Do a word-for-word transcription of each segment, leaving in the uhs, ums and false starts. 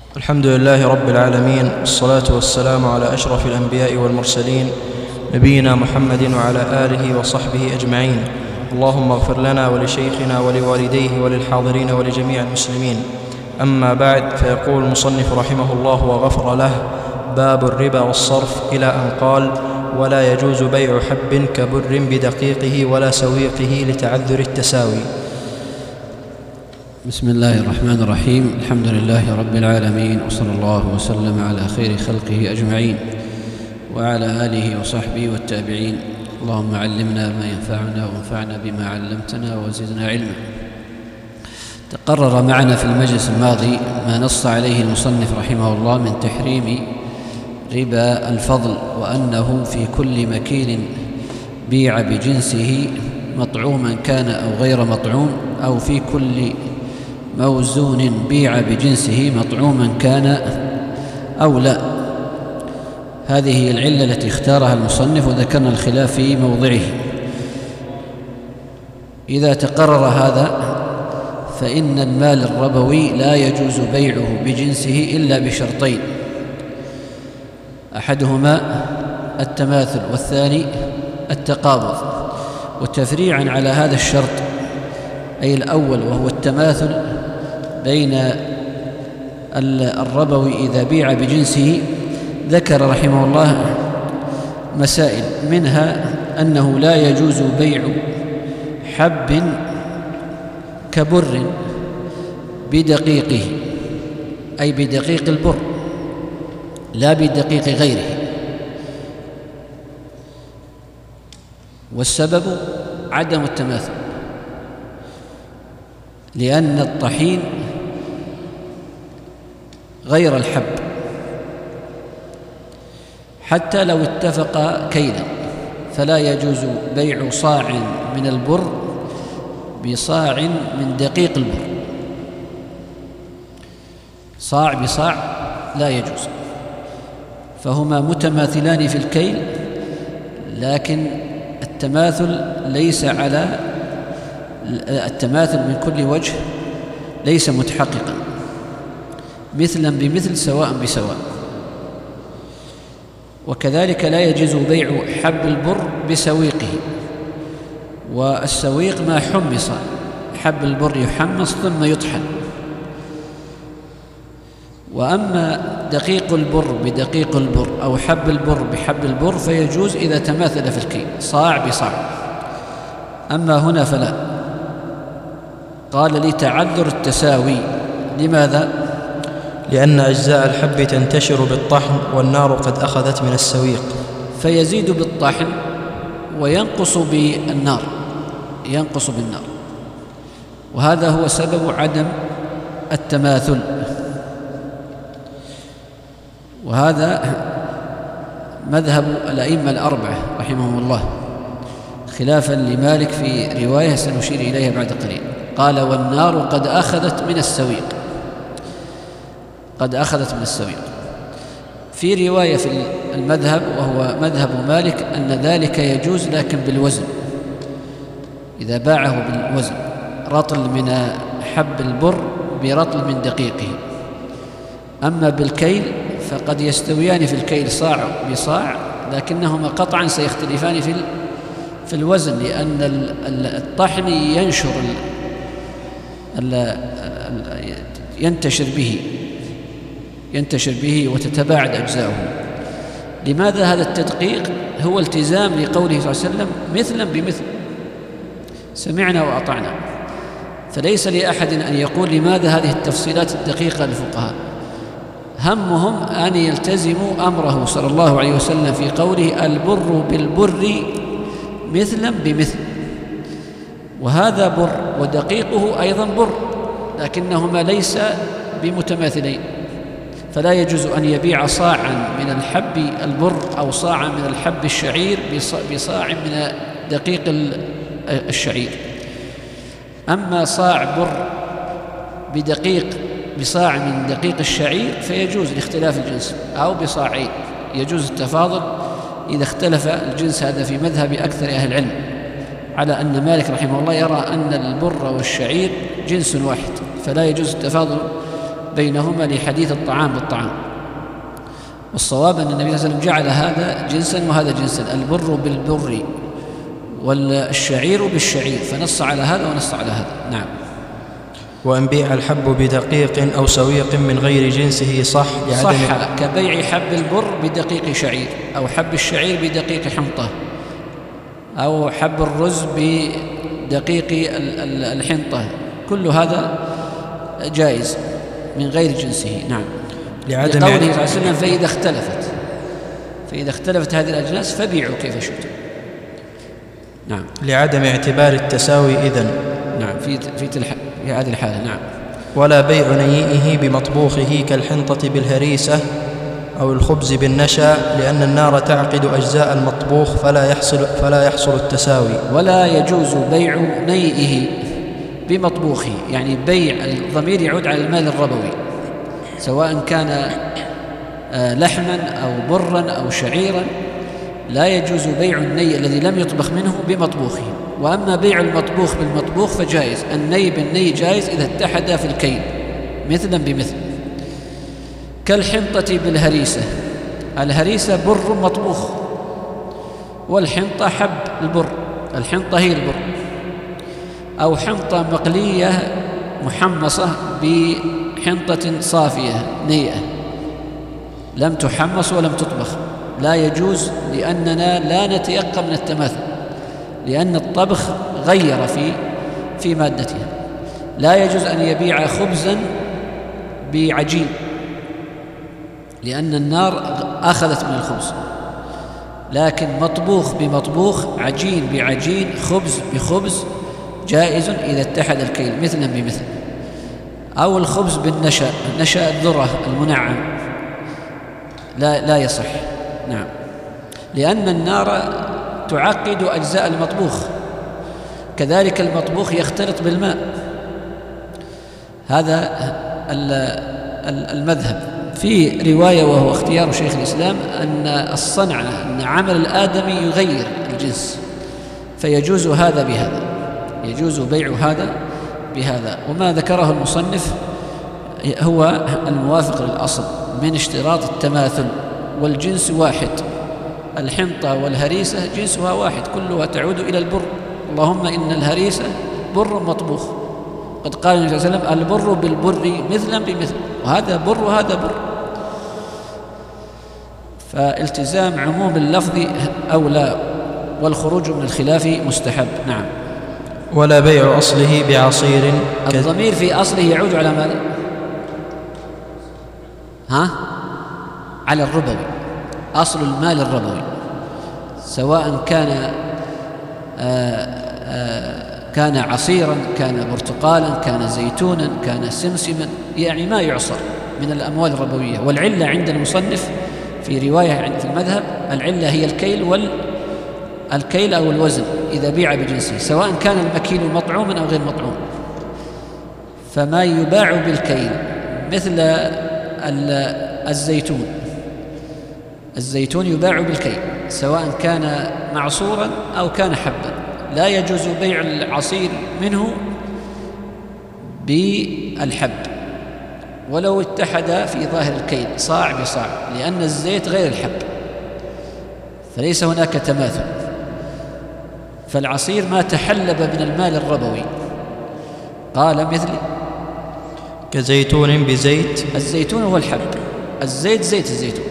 الحمد لله رب العالمين، والصلاة والسلام على أشرف الأنبياء والمرسلين، نبينا محمد وعلى آله وصحبه أجمعين. اللهم اغفر لنا ولشيخنا ولوالديه وللحاضرين ولجميع المسلمين. أما بعد، فيقول المصنف رحمه الله وغفر له: باب الربا والصرف، إلى أن قال: ولا يجوز بيع حب كبر بدقيقه ولا سويقه لتعذر التساوي. بسم الله الرحمن الرحيم. الحمد لله رب العالمين، وصلى الله وسلم على خير خلقه أجمعين وعلى آله وصحبه والتابعين. اللهم علمنا ما ينفعنا وانفعنا بما علمتنا وزدنا علما. تقرر معنا في المجلس الماضي ما نص عليه المصنف رحمه الله من تحريم ربا الفضل، وأنه في كل مكيل بيع بجنسه مطعوما كان أو غير مطعوم، أو في كل موزون بيع بجنسه مطعوما كان أو لا. هذه هي العلة التي اختارها المصنف، وذكرنا الخلاف في موضعه. إذا تقرر هذا فإن المال الربوي لا يجوز بيعه بجنسه إلا بشرطين: أحدهما التماثل، والثاني التقابض. وتفريعا على هذا الشرط، أي الأول وهو التماثل بين الربوي إذا بيع بجنسه، ذكر رحمه الله مسائل، منها أنه لا يجوز بيع حب كبر بدقيقه، أي بدقيق البر لا بدقيق غيره. والسبب عدم التماثل، لأن الطحين غير الحب حتى لو اتفق كيلا، فلا يجوز بيع صاع من البر بصاع من دقيق البر. صاع بصاع لا يجوز، فهما متماثلان في الكيل، لكن التماثل ليس على التماثل من كل وجه ليس متحققا، مثلا بمثل سواء بسواء. وكذلك لا يجوز بيع حب البر بسويقه، والسويق ما حمص، حب البر يحمص ثم يطحن. وأما دقيق البر بدقيق البر أو حب البر بحب البر فيجوز إذا تماثل في الكيل صاع بصاع. أما هنا فلا. قال: لتعذر التساوي. لماذا؟ لأن أجزاء الحب تنتشر بالطحن، والنار قد أخذت من السويق، فيزيد بالطحن وينقص بالنار، ينقص بالنار. وهذا هو سبب عدم التماثل. وهذا مذهب الأئمة الأربعة رحمهم الله، خلافا لمالك في رواية سنشير إليها بعد قليل. قال: والنار قد أخذت من السويق، قد أخذت من السويق. في رواية في المذهب وهو مذهب مالك أن ذلك يجوز لكن بالوزن، إذا باعه بالوزن، رطل من حب البر برطل من دقيقه. أما بالكيل فقد يستويان في الكيل صاع بصاع، لكنهما قطعا سيختلفان في في الوزن، لأن الطحن ينشر ينتشر به ينتشر به وتتباعد أجزاؤه. لماذا هذا التدقيق؟ هو التزام لقوله صلى الله عليه وسلم: مثلا بمثل، سمعنا وأطعنا. فليس لأحد أن يقول لماذا هذه التفصيلات الدقيقة للفقهاء. همهم أن يلتزموا أمره صلى الله عليه وسلم في قوله: البر بالبر مثلا بمثل. وهذا بر ودقيقه أيضا بر، لكنهما ليس بمتماثلين، فلا يجوز أن يبيع صاعا من الحب البر أو صاعا من الحب الشعير بصاع من دقيق الشعير. أما صاع بر بدقيق بصاع من دقيق الشعير فيجوز لاختلاف الجنس، أو بصاعين يجوز التفاضل إذا اختلف الجنس. هذا في مذهب أكثر أهل العلم، على أن مالك رحمه الله يرى أن البر والشعير جنس واحد، فلا يجوز التفاضل بينهما لحديث الطعام بالطعام. والصواب أن النبي صلى الله عليه وسلم جعل هذا جنسا وهذا جنسا، البر بالبر والشعير بالشعير، فنص على هذا ونص على هذا. نعم. وأن بيع الحب بدقيق أو سويق من غير جنسه صح صح كبيع حب البر بدقيق شعير، أو حب الشعير بدقيق حنطة، أو حب الرز بدقيق الحنطة، كل هذا جائز من غير جنسه. نعم. لعدم لقوله صلى الله عليه وسلم فإذا اختلفت فإذا اختلفت هذه الأجناس فبيعوا كيف شئتم. نعم. لعدم اعتبار التساوي إذن. نعم في في تلح... في هذه الحالة. نعم. ولا بيع نيئه بمطبوخه كالحنطة بالهريسة أو الخبز بالنشا، لأن النار تعقد أجزاء المطبوخ فلا يحصل فلا يحصل التساوي. ولا يجوز بيع نيئه بمطبوخه، يعني بيع الضمير يعود على المال الربوي، سواء كان لحما أو برا أو شعيرا، لا يجوز بيع الني الذي لم يطبخ منه بمطبوخه. وأما بيع المطبوخ بالمطبوخ فجائز، الني بالني جائز إذا اتحدا في الكيل مثلا بمثل. كالحنطة بالهريسة، الهريسة بر مطبوخ، والحنطة حب البر، الحنطة هي البر. أو حنطة مقلية محمصة بحنطة صافية نيئة لم تحمص ولم تطبخ، لا يجوز، لأننا لا نتيقن من التماثل، لأن الطبخ غير في في مادتها. لا يجوز أن يبيع خبزا بعجين، لأن النار أخذت من الخبز، لكن مطبوخ بمطبوخ، عجين بعجين، خبز بخبز جائز إذا اتحد الكيل مثلا بمثل. أو الخبز بالنشا، نشا الذرة المنعم لا لا يصح. نعم. لأن النار تعقد أجزاء المطبوخ، كذلك المطبوخ يختلط بالماء. هذا المذهب. في رواية وهو اختيار شيخ الإسلام أن الصنعة، أن عمل الآدمي يغير الجنس، فيجوز هذا بهذا، يجوز بيع هذا بهذا. وما ذكره المصنف هو الموافق للأصل من اشتراط التماثل، والجنس واحد، الحنطة والهريسة جنسها واحد، كلها تعود إلى البر، اللهم إن الهريسة بر مطبوخ، قد قال النبي صلى الله عليه وسلم البر بالبر مثلا بمثل، وهذا بر وهذا بر. فالتزام عموم اللفظ أولى، والخروج من الخلاف مستحب. نعم. ولا بيع أصله بعصير. الضمير في أصله يعود على ماذا؟ ها؟ على الربوي، أصل المال الربوي، سواء كان آآ آآ كان عصيرا، كان برتقالا، كان زيتونا، كان سمسما، يعني ما يعصر من الأموال الربوية. والعلة عند المصنف في رواية في المذهب، العلة هي الكيل وال الكيل أو الوزن إذا بيع بجنسه، سواء كان المكيل مطعوما أو غير مطعوم. فما يباع بالكيل مثل الزيتون، الزيتون يباع بالكيل سواء كان معصورا أو كان حبا، لا يجوز بيع العصير منه بالحب ولو اتحد في ظاهر الكيل صاع بصاع، لأن الزيت غير الحب، فليس هناك تماثل. فالعصير ما تحلب من المال الربوي. قال مثل كزيتون بزيت، الزيتون هو الحب، الزيت زيت الزيتون،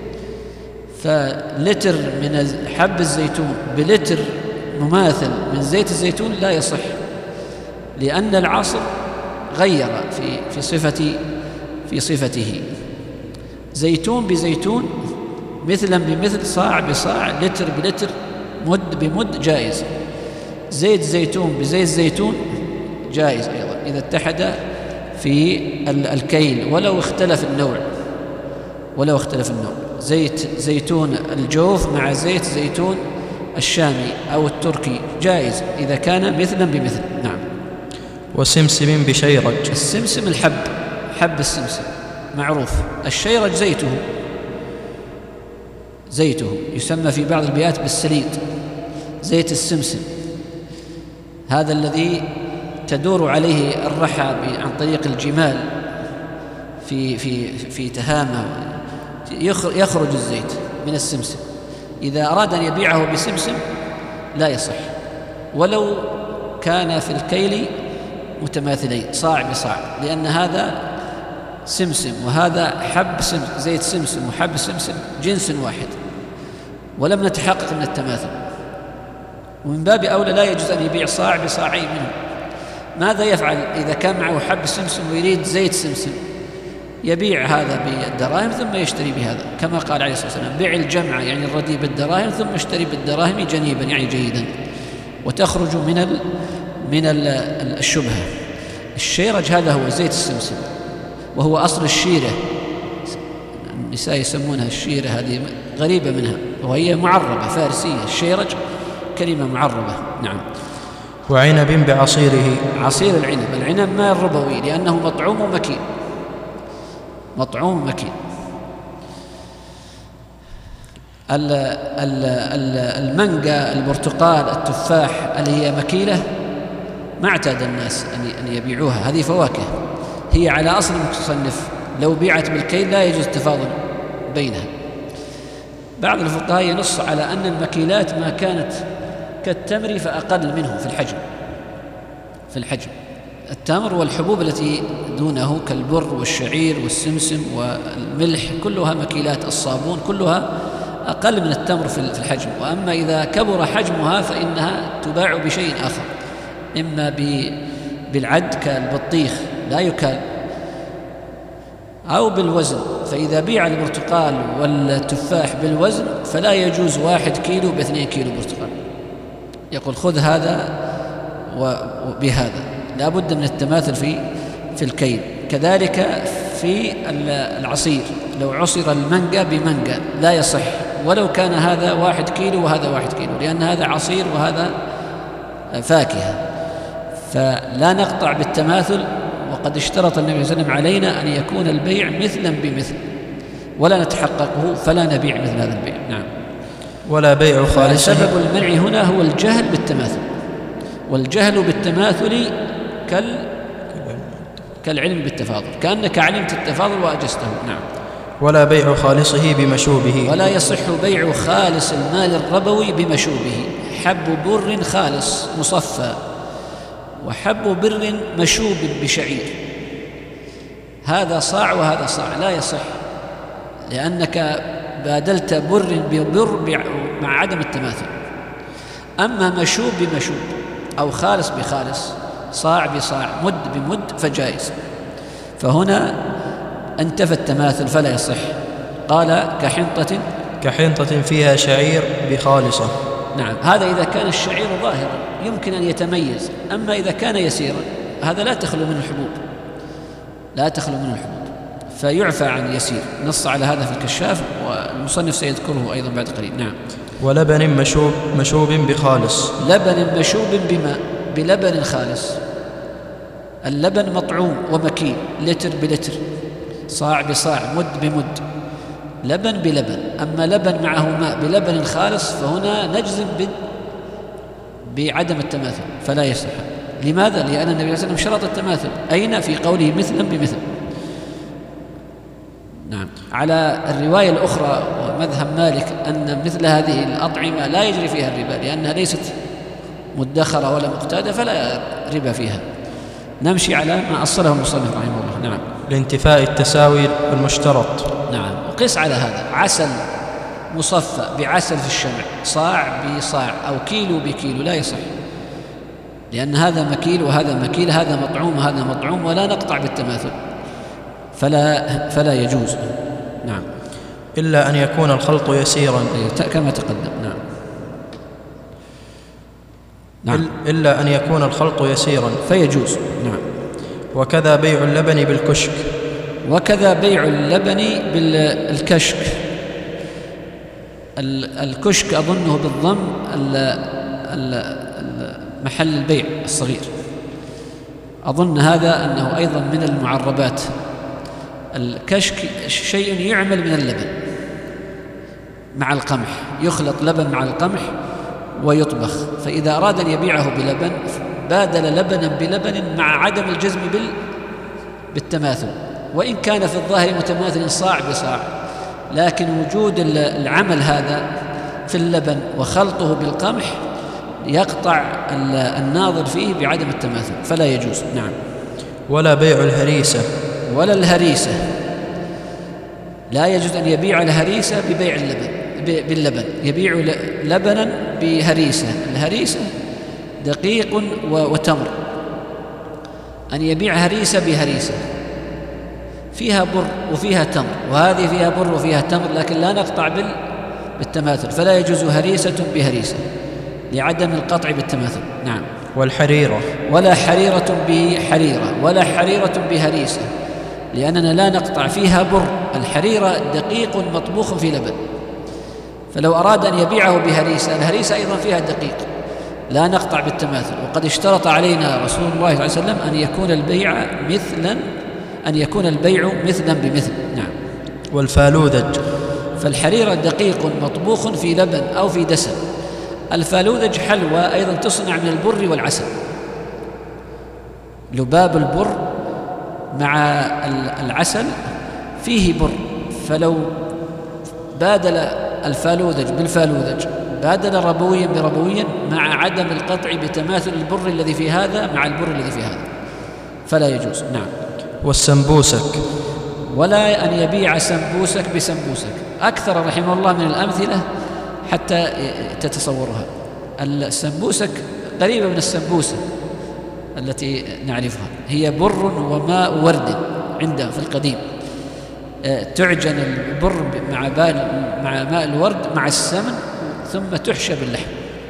فلتر من حب الزيتون بلتر مماثل من زيت الزيتون لا يصح، لأن العصر غير في في صفة في صفته. زيتون بزيتون مثلا بمثل، صاع بصاع، لتر بلتر، مد بمد جائز. زيت زيتون بزيت زيتون جائز أيضا إذا اتحد في الكيل ولو اختلف النوع، ولو اختلف النوع. زيت زيتون الجوف مع زيت زيتون الشامي أو التركي جائز إذا كان مثلا بمثل. نعم. وسمسم بشيرج، السمسم الحب، حب السمسم معروف. الشيرج زيته، زيته يسمى في بعض البيئات بالسليط، زيت السمسم، هذا الذي تدور عليه الرحى عن طريق الجمال في في في تهامه يخرج الزيت من السمسم، إذا أراد أن يبيعه بسمسم لا يصح، ولو كان في الكيل متماثلين صاع بصاع، لأن هذا سمسم وهذا حب سمسم، زيت سمسم وحب سمسم جنس واحد، ولم نتحقق من التماثل، ومن باب أولى لا يجوز أن يبيع صاع بصاعين منه. ماذا يفعل إذا كان معه حب سمسم ويريد زيت سمسم؟ يبيع هذا بالدراهم ثم يشتري بهذا، كما قال عليه الصلاة والسلام: بيع الجمع يعني الرديء بالدراهم ثم اشتري بالدراهم جنيبا يعني جيدا، وتخرج من ال من ال الشبهة. الشيرج هذا هو زيت السمسم، وهو أصل الشيرة، النساء يسمونها الشيرة، هذه غريبة منها وهي معربة فارسية، الشيرج كلمة معربة. نعم. وعنب بعصيره، عصير العنب، العنب ماء الربوي لأنه مطعوم مكين، مطعوم مكين. المانجا، البرتقال، التفاح اللي هي مكيلة ما اعتاد الناس أن يبيعوها، هذه فواكه هي على أصل المصنف، لو بيعت بالكيل لا يجوز التفاضل بينها. بعض الفقهاء ينص على أن المكيلات ما كانت كالتمر فأقل منه في الحجم، في الحجم التمر والحبوب التي دونه كالبر والشعير والسمسم والملح كلها مكيلات، الصابون كلها أقل من التمر في الحجم. وأما إذا كبر حجمها فإنها تباع بشيء آخر، إما بالعد كالبطيخ لا يكال، أو بالوزن، فإذا بيع البرتقال والتفاح بالوزن فلا يجوز واحد كيلو باثنين كيلو برتقال، يقول خذ هذا وبهذا، لا بد من التماثل في في الكيل. كذلك في العصير، لو عصر المانجا بمانجا لا يصح، ولو كان هذا واحد كيلو وهذا واحد كيلو، لأن هذا عصير وهذا فاكهة، فلا نقطع بالتماثل. وقد اشترط النبي صلى الله عليه وسلم علينا أن يكون البيع مثلا بمثل، ولا نتحققه فلا نبيع مثل هذا البيع. نعم. ولا بيع خالص. سبب المنع هنا هو الجهل بالتماثل، والجهل بالتماثل كال كالعلم بالتفاضل، كأنك علمت التفاضل وأجزته. نعم. ولا بيع خالصه بمشوبه، ولا يصح بيع خالص المال الربوي بمشوبه، حب بر خالص مصفى وحب بر مشوب بشعير، هذا صاع وهذا صاع، لا يصح، لأنك بادلت بر ببر مع عدم التماثل. أما مشوب بمشوب أو خالص بخالص، صاع بصاع، مد بمد فجائز، فهنا انتفى التماثل فلا يصح. قال كحنطة، كحنطة فيها شعير بخالصة. نعم، هذا إذا كان الشعير ظاهرا يمكن أن يتميز، أما إذا كان يسيرا هذا لا تخلو من الحبوب، لا تخلو من الحبوب، فيعفى عن يسير. نص على هذا في الكشاف، والمصنف سيذكره أيضا بعد قليل. نعم. ولبن مشوب مشوب بخالص، لبن مشوب بماء بلبن خالص، اللبن مطعوم ومكين، لتر بلتر، صاع بصاع، مد بمد، لبن بلبن. أما لبن معه ماء بلبن خالص فهنا نجزم بعدم التماثل فلا يصح. لماذا؟ لأن النبي صلى الله عليه وسلم شرط التماثل، أين؟ في قوله مثلا بمثل. نعم. على الرواية الأخرى ومذهب مالك أن مثل هذه الأطعمة لا يجري فيها الربا، لأنها ليست مدخرة ولا مقتادة فلا ربا فيها. نمشي على ما أصله المصنف رحمه الله. نعم. لانتفاء التساوي المشترط. نعم. وقس على هذا عسل مصفى بعسل في الشمع، صاع بصاع أو كيلو بكيلو لا يصح، لأن هذا مكيل وهذا مكيل، هذا مطعوم وهذا مطعوم، ولا نقطع بالتماثل، فلا فلا يجوز. نعم. إلا أن يكون الخلط يسيرا كما تقدم. نعم. نعم. إلا أن يكون الخلط يسيرا فيجوز. نعم. وكذا بيع اللبن بالكشك، وكذا بيع اللبن بالكشك. الكشك أظنه بالضم محل البيع الصغير، أظن هذا أنه أيضا من المعربات. الكشك شيء يعمل من اللبن مع القمح، يخلط لبن مع القمح ويطبخ، فإذا أراد أن يبيعه بلبن بادل لبنا بلبن مع عدم الجزم بالتماثل، وإن كان في الظاهر متماثل صاع بصاع، لكن وجود العمل هذا في اللبن وخلطه بالقمح يقطع الناظر فيه بعدم التماثل، فلا يجوز. نعم. ولا بيع الهريسة. ولا الهريسة، لا يجوز أن يبيع الهريسة ببيع اللبن باللبن، يبيع لبنا بهريسة. الهريسة دقيق وتمر، أن يبيع هريسة بهريسة فيها بر وفيها تمر، وهذه فيها بر وفيها تمر، لكن لا نقطع بالتماثل، فلا يجوز هريسة بهريسة لعدم القطع بالتماثل. نعم. والحريرة. ولا حريرة بحريرة ولا حريرة بهريسة، لأننا لا نقطع فيها بر. الحريرة دقيق مطبوخ في لبن، فلو أراد أن يبيعه بهريسة، الهريسة أيضا فيها دقيق، لا نقطع بالتماثل. وقد اشترط علينا رسول الله صلى الله عليه وسلم أن يكون البيع مثلا أن يكون البيع مثلا بمثل. نعم. والفالوذج. فالحريرة دقيق مطبوخ في لبن أو في دسم. الفالوذج حلوى أيضا تصنع من البر والعسل، لباب البر مع العسل فيه بر، فلو بادل الفالوذج بالفالوذج بادل ربويا بربويا مع عدم القطع بتماثل البر الذي في هذا مع البر الذي في هذا، فلا يجوز. نعم. والسنبوسك. ولا أن يبيع سنبوسك بسنبوسك. أكثر رحمه الله من الأمثلة حتى تتصورها. السنبوسك قريبة من السنبوسة التي نعرفها، هي بر وماء ورد عندهم في القديم، تعجن البر مع مع ماء الورد مع السمن ثم تحشى باللحم،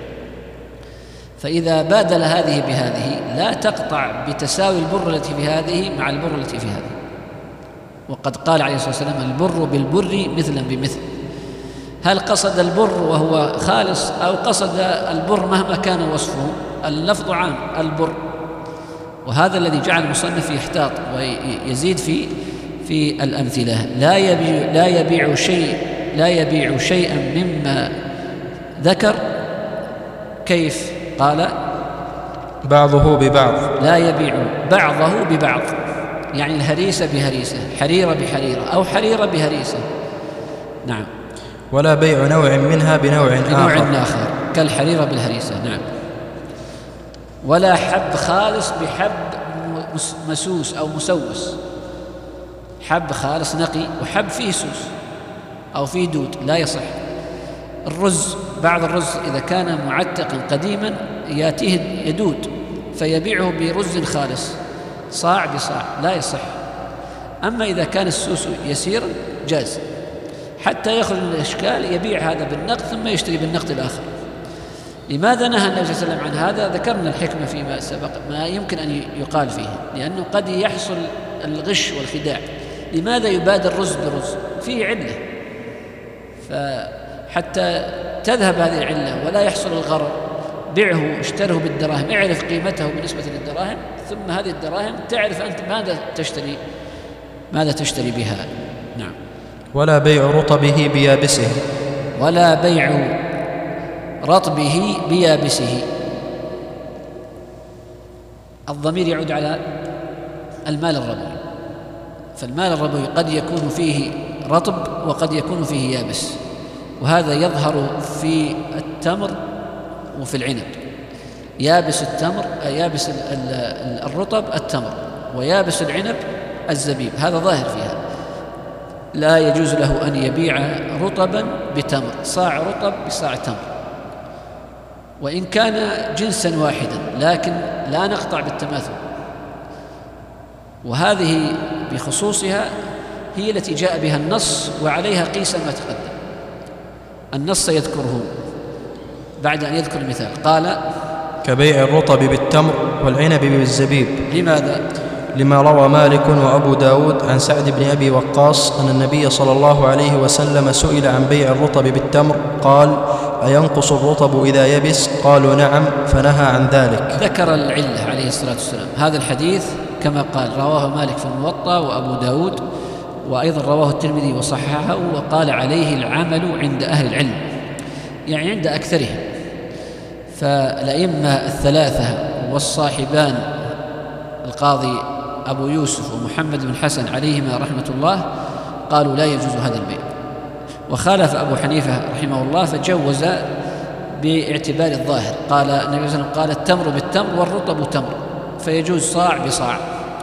فإذا بادل هذه بهذه لا تقطع بتساوي البر التي في هذه مع البر التي في هذه. وقد قال عليه الصلاة والسلام: البر بالبر مثلا بمثل. هل قصد البر وهو خالص أو قصد البر مهما كان وصفه؟ اللفظ عام، البر. وهذا الذي جعل المصنف يحتاط ويزيد في في الأمثلة. لا يبيع لا يبيع شيء لا يبيع شيئا مما ذكر. كيف؟ قال: بعضه ببعض. لا يبيع بعضه ببعض، يعني الهريسة بهريسة، حريرة بحريرة، أو حريرة بهريسة. نعم. ولا بيع نوع منها بنوع بنوع آخر. آخر كالحريرة بالهريسة. نعم. ولا حب خالص بحب مسوس أو مسوس، حب خالص نقي وحب فيه سوس أو فيه دود، لا يصح. الرز، بعض الرز إذا كان معتقا قديما يأتيه يدود فيبيعه برز خالص صاع بصاع، لا يصح. أما إذا كان السوس يسيرا جاز، حتى يخرج من الإشكال يبيع هذا بالنقد ثم يشتري بالنقد الآخر. لماذا نهى النبي صلى الله عليه وسلم عن هذا؟ ذكرنا الحكمة فيما سبق، ما يمكن أن يقال فيه، لأنه قد يحصل الغش والخداع. لماذا يبادل الرز برز؟ فيه علة، فحتى تذهب هذه العلة ولا يحصل الغرر بيعه، اشتره بالدراهم، اعرف قيمته بالنسبة للدراهم، ثم هذه الدراهم تعرف أنت ماذا تشتري ماذا تشتري بها. نعم. ولا بيع رطبه بيابسه. ولا بيع رطبه بيابسه. الضمير يعود على المال الربوي، فالمال الربوي قد يكون فيه رطب وقد يكون فيه يابس، وهذا يظهر في التمر وفي العنب. يابس التمر يابس الرطب التمر، ويابس العنب الزبيب، هذا ظاهر فيها. لا يجوز له أن يبيع رطبا بتمر، صاع رطب بصاع تمر، وإن كان جنسا واحدا، لكن لا نقطع بالتماثل. وهذه بخصوصها هي التي جاء بها النص، وعليها قيس ما تقدم. النص يذكره بعد أن يذكر المثال، قال: كبيع الرطب بالتمر والعنب بالزبيب. لماذا؟ لما روى مالك وأبو داود عن سعد بن أبي وقاص أن النبي صلى الله عليه وسلم سئل عن بيع الرطب بالتمر قال: أينقص الرطب إذا يبس؟ قالوا: نعم، فنهى عن ذلك. ذكر العلة عليه الصلاة والسلام. هذا الحديث كما قال رواه مالك في الموطأ وأبو داود، وأيضا رواه الترمذي وصححه، وقال عليه العمل عند أهل العلم، يعني عند أكثرهم. فالأئمة الثلاثة والصاحبان القاضي أبو يوسف ومحمد بن حسن عليهما رحمة الله قالوا لا يجوز هذا البيع، وخالف أبو حنيفة رحمه الله فجوز باعتبار الظاهر. قال النبي صلى الله عليه وسلم قال التمر بالتمر والرطب تمر، فيجوز صاع بصاع.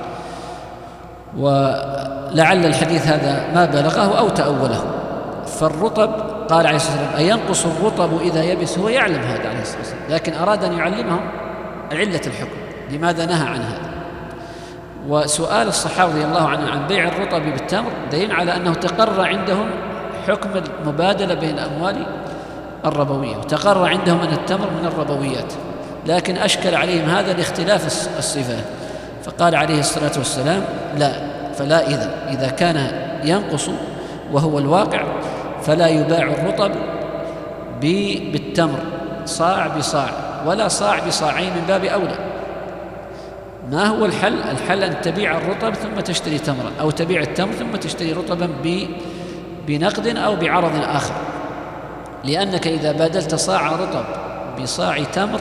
ولعل الحديث هذا ما بلغه أو تأوله. فالرطب قال عليه الصلاة والسلام أينقص الرطب إذا يبس؟ هو يعلم هذا عليه الصلاة والسلام، لكن أراد أن يعلمهم علة الحكم لماذا نهى عن هذا. وسؤال الصحابة رضي الله عنهم عن بيع الرطب بالتمر دليل على أنه تقرر عندهم حكم المبادلة بين الأموال الربوية، وتقرر عندهم أن التمر من الربويات، لكن أشكل عليهم هذا لاختلاف الصفات، فقال عليه الصلاة والسلام لا، فلا إذا إذا كان ينقص وهو الواقع فلا يباع الرطب بالتمر صاع بصاع ولا صاع بصاعين من باب أولى. ما هو الحل؟ الحل أن تبيع الرطب ثم تشتري تمرا، أو تبيع التمر ثم تشتري رطبا بنقد أو بعرض آخر، لأنك إذا بادلت صاع رطب بصاع تمر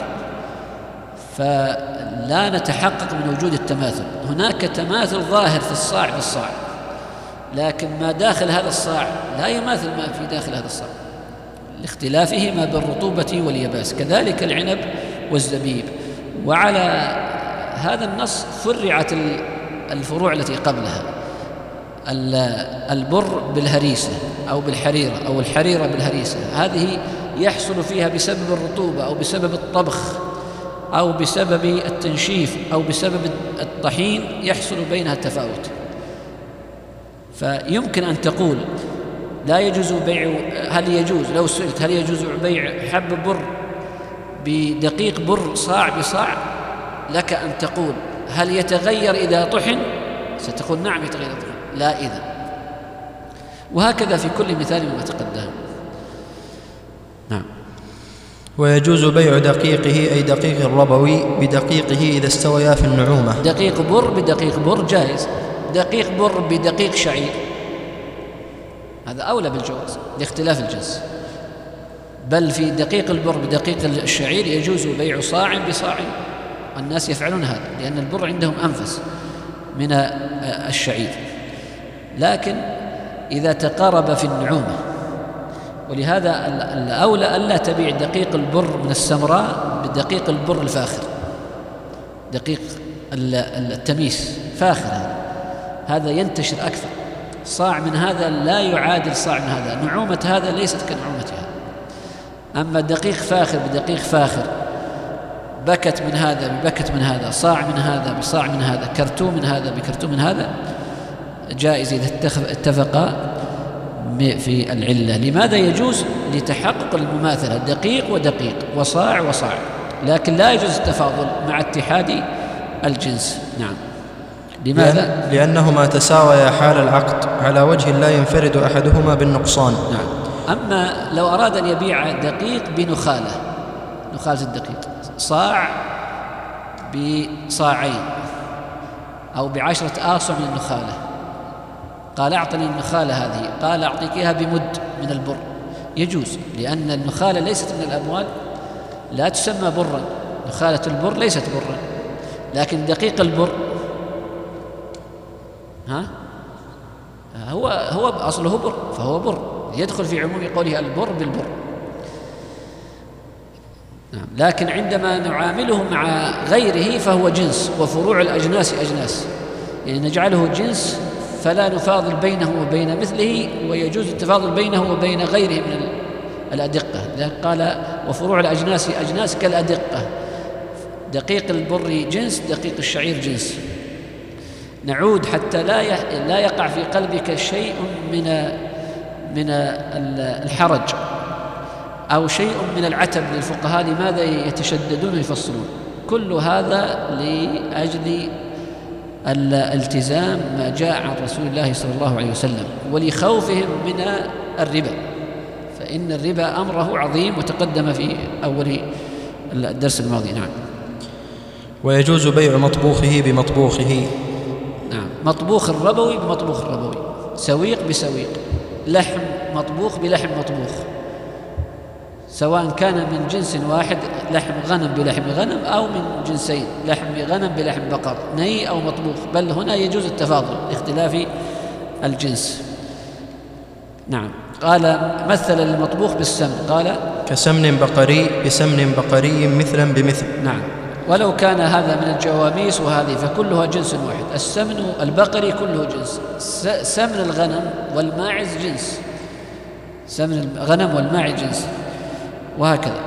فلا نتحقق من وجود التماثل. هناك تماثل ظاهر في الصاع بالصاع، لكن ما داخل هذا الصاع لا يماثل ما في داخل هذا الصاع لاختلافهما بالرطوبة واليباس، كذلك العنب والزبيب. وعلى هذا النص فرعت الفروع التي قبلها، البر بالهريسة أو بالحريرة أو الحريرة بالهريسة، هذه يحصل فيها بسبب الرطوبة أو بسبب الطبخ أو بسبب التنشيف أو بسبب الطحين يحصل بينها التفاوت. فيمكن أن تقول لا يجوز بيع، هل يجوز لو سئلت هل يجوز بيع حب بر بدقيق بر صاع بصاع، لك أن تقول هل يتغير إذا طحن؟ ستقول نعم يتغير إذا طحن، لا إذا. وهكذا في كل مثال مما تقدم. نعم. ويجوز بيع دقيقه أي دقيق الربوي بدقيقه إذا استويا في النعومة. دقيق بر بدقيق بر جائز، دقيق بر بدقيق شعير هذا أولى بالجواز لاختلاف الجنس، بل في دقيق البر بدقيق الشعير يجوز بيع صاع بصاع، الناس يفعلون هذا لأن البر عندهم أنفس من الشعير، لكن إذا تقارب في النعومة. ولهذا الأولى ألا تبيع دقيق البر من السمراء بدقيق البر الفاخر، دقيق التميس فاخر هذا هذا ينتشر أكثر. صاع من هذا لا يعادل صاع من هذا، نعومة هذا ليست كنعومة هذا. أما دقيق فاخر بدقيق فاخر، بكت من هذا ببكت من هذا، صاع من هذا بصاع من هذا، كرتون من هذا بكرتون من هذا، جائز إذا اتفقا في العلة. لماذا يجوز؟ لتحقق المماثلة، دقيق ودقيق وصاع وصاع، لكن لا يجوز التفاضل مع اتحاد الجنس. نعم. لماذا؟ لأنهما تساويا حال العقد على وجه لا ينفرد أحدهما بالنقصان. نعم. أما لو أراد أن يبيع دقيق بنخالة، نخالة الدقيق صاع بصاعين أو بعشرة آصع من النخالة، قال أعطني النخالة هذه، قال أعطيك إياها بمد من البر، يجوز، لأن النخالة ليست من الأموال، لا تسمى برا، نخالة البر ليست برا، لكن دقيق البر ها هو هو أصله بر، فهو بر، يدخل في عموم قوله البر بالبر. نعم. لكن عندما نعامله مع غيره فهو جنس، وفروع الأجناس أجناس، يعني نجعله جنس فلا نفاضل بينه وبين مثله، ويجوز التفاضل بينه وبين غيره من الأدقة، لذلك قال وفروع الأجناس أجناس كالأدقة، دقيق البر جنس، دقيق الشعير جنس. نعود حتى لا لا يقع في قلبك شيء من من الحرج أو شيء من العتب للفقهاء لماذا يتشددون ويفصلون، كل هذا لأجل الالتزام ما جاء عن رسول الله صلى الله عليه وسلم، ولخوفهم من الربا، فإن الربا أمره عظيم وتقدم في أول الدرس الماضي. نعم. ويجوز بيع مطبوخه بمطبوخه. نعم. مطبوخ الربوي بمطبوخ الربوي، سويق بسويق، لحم مطبوخ بلحم مطبوخ، سواء كان من جنس واحد لحم غنم بلحم غنم أو من جنسين لحم غنم بلحم بقر ني أو مطبوخ، بل هنا يجوز التفاضل لاختلاف الجنس. نعم. قال مثل المطبوخ بالسمن، قال كسمن بقري بسمن بقري مثلا بمثل. نعم. ولو كان هذا من الجواميس وهذه فكلها جنس واحد. السمن البقري كله جنس، سمن الغنم والماعز جنس، سمن الغنم والماعز جنس، وهكذا.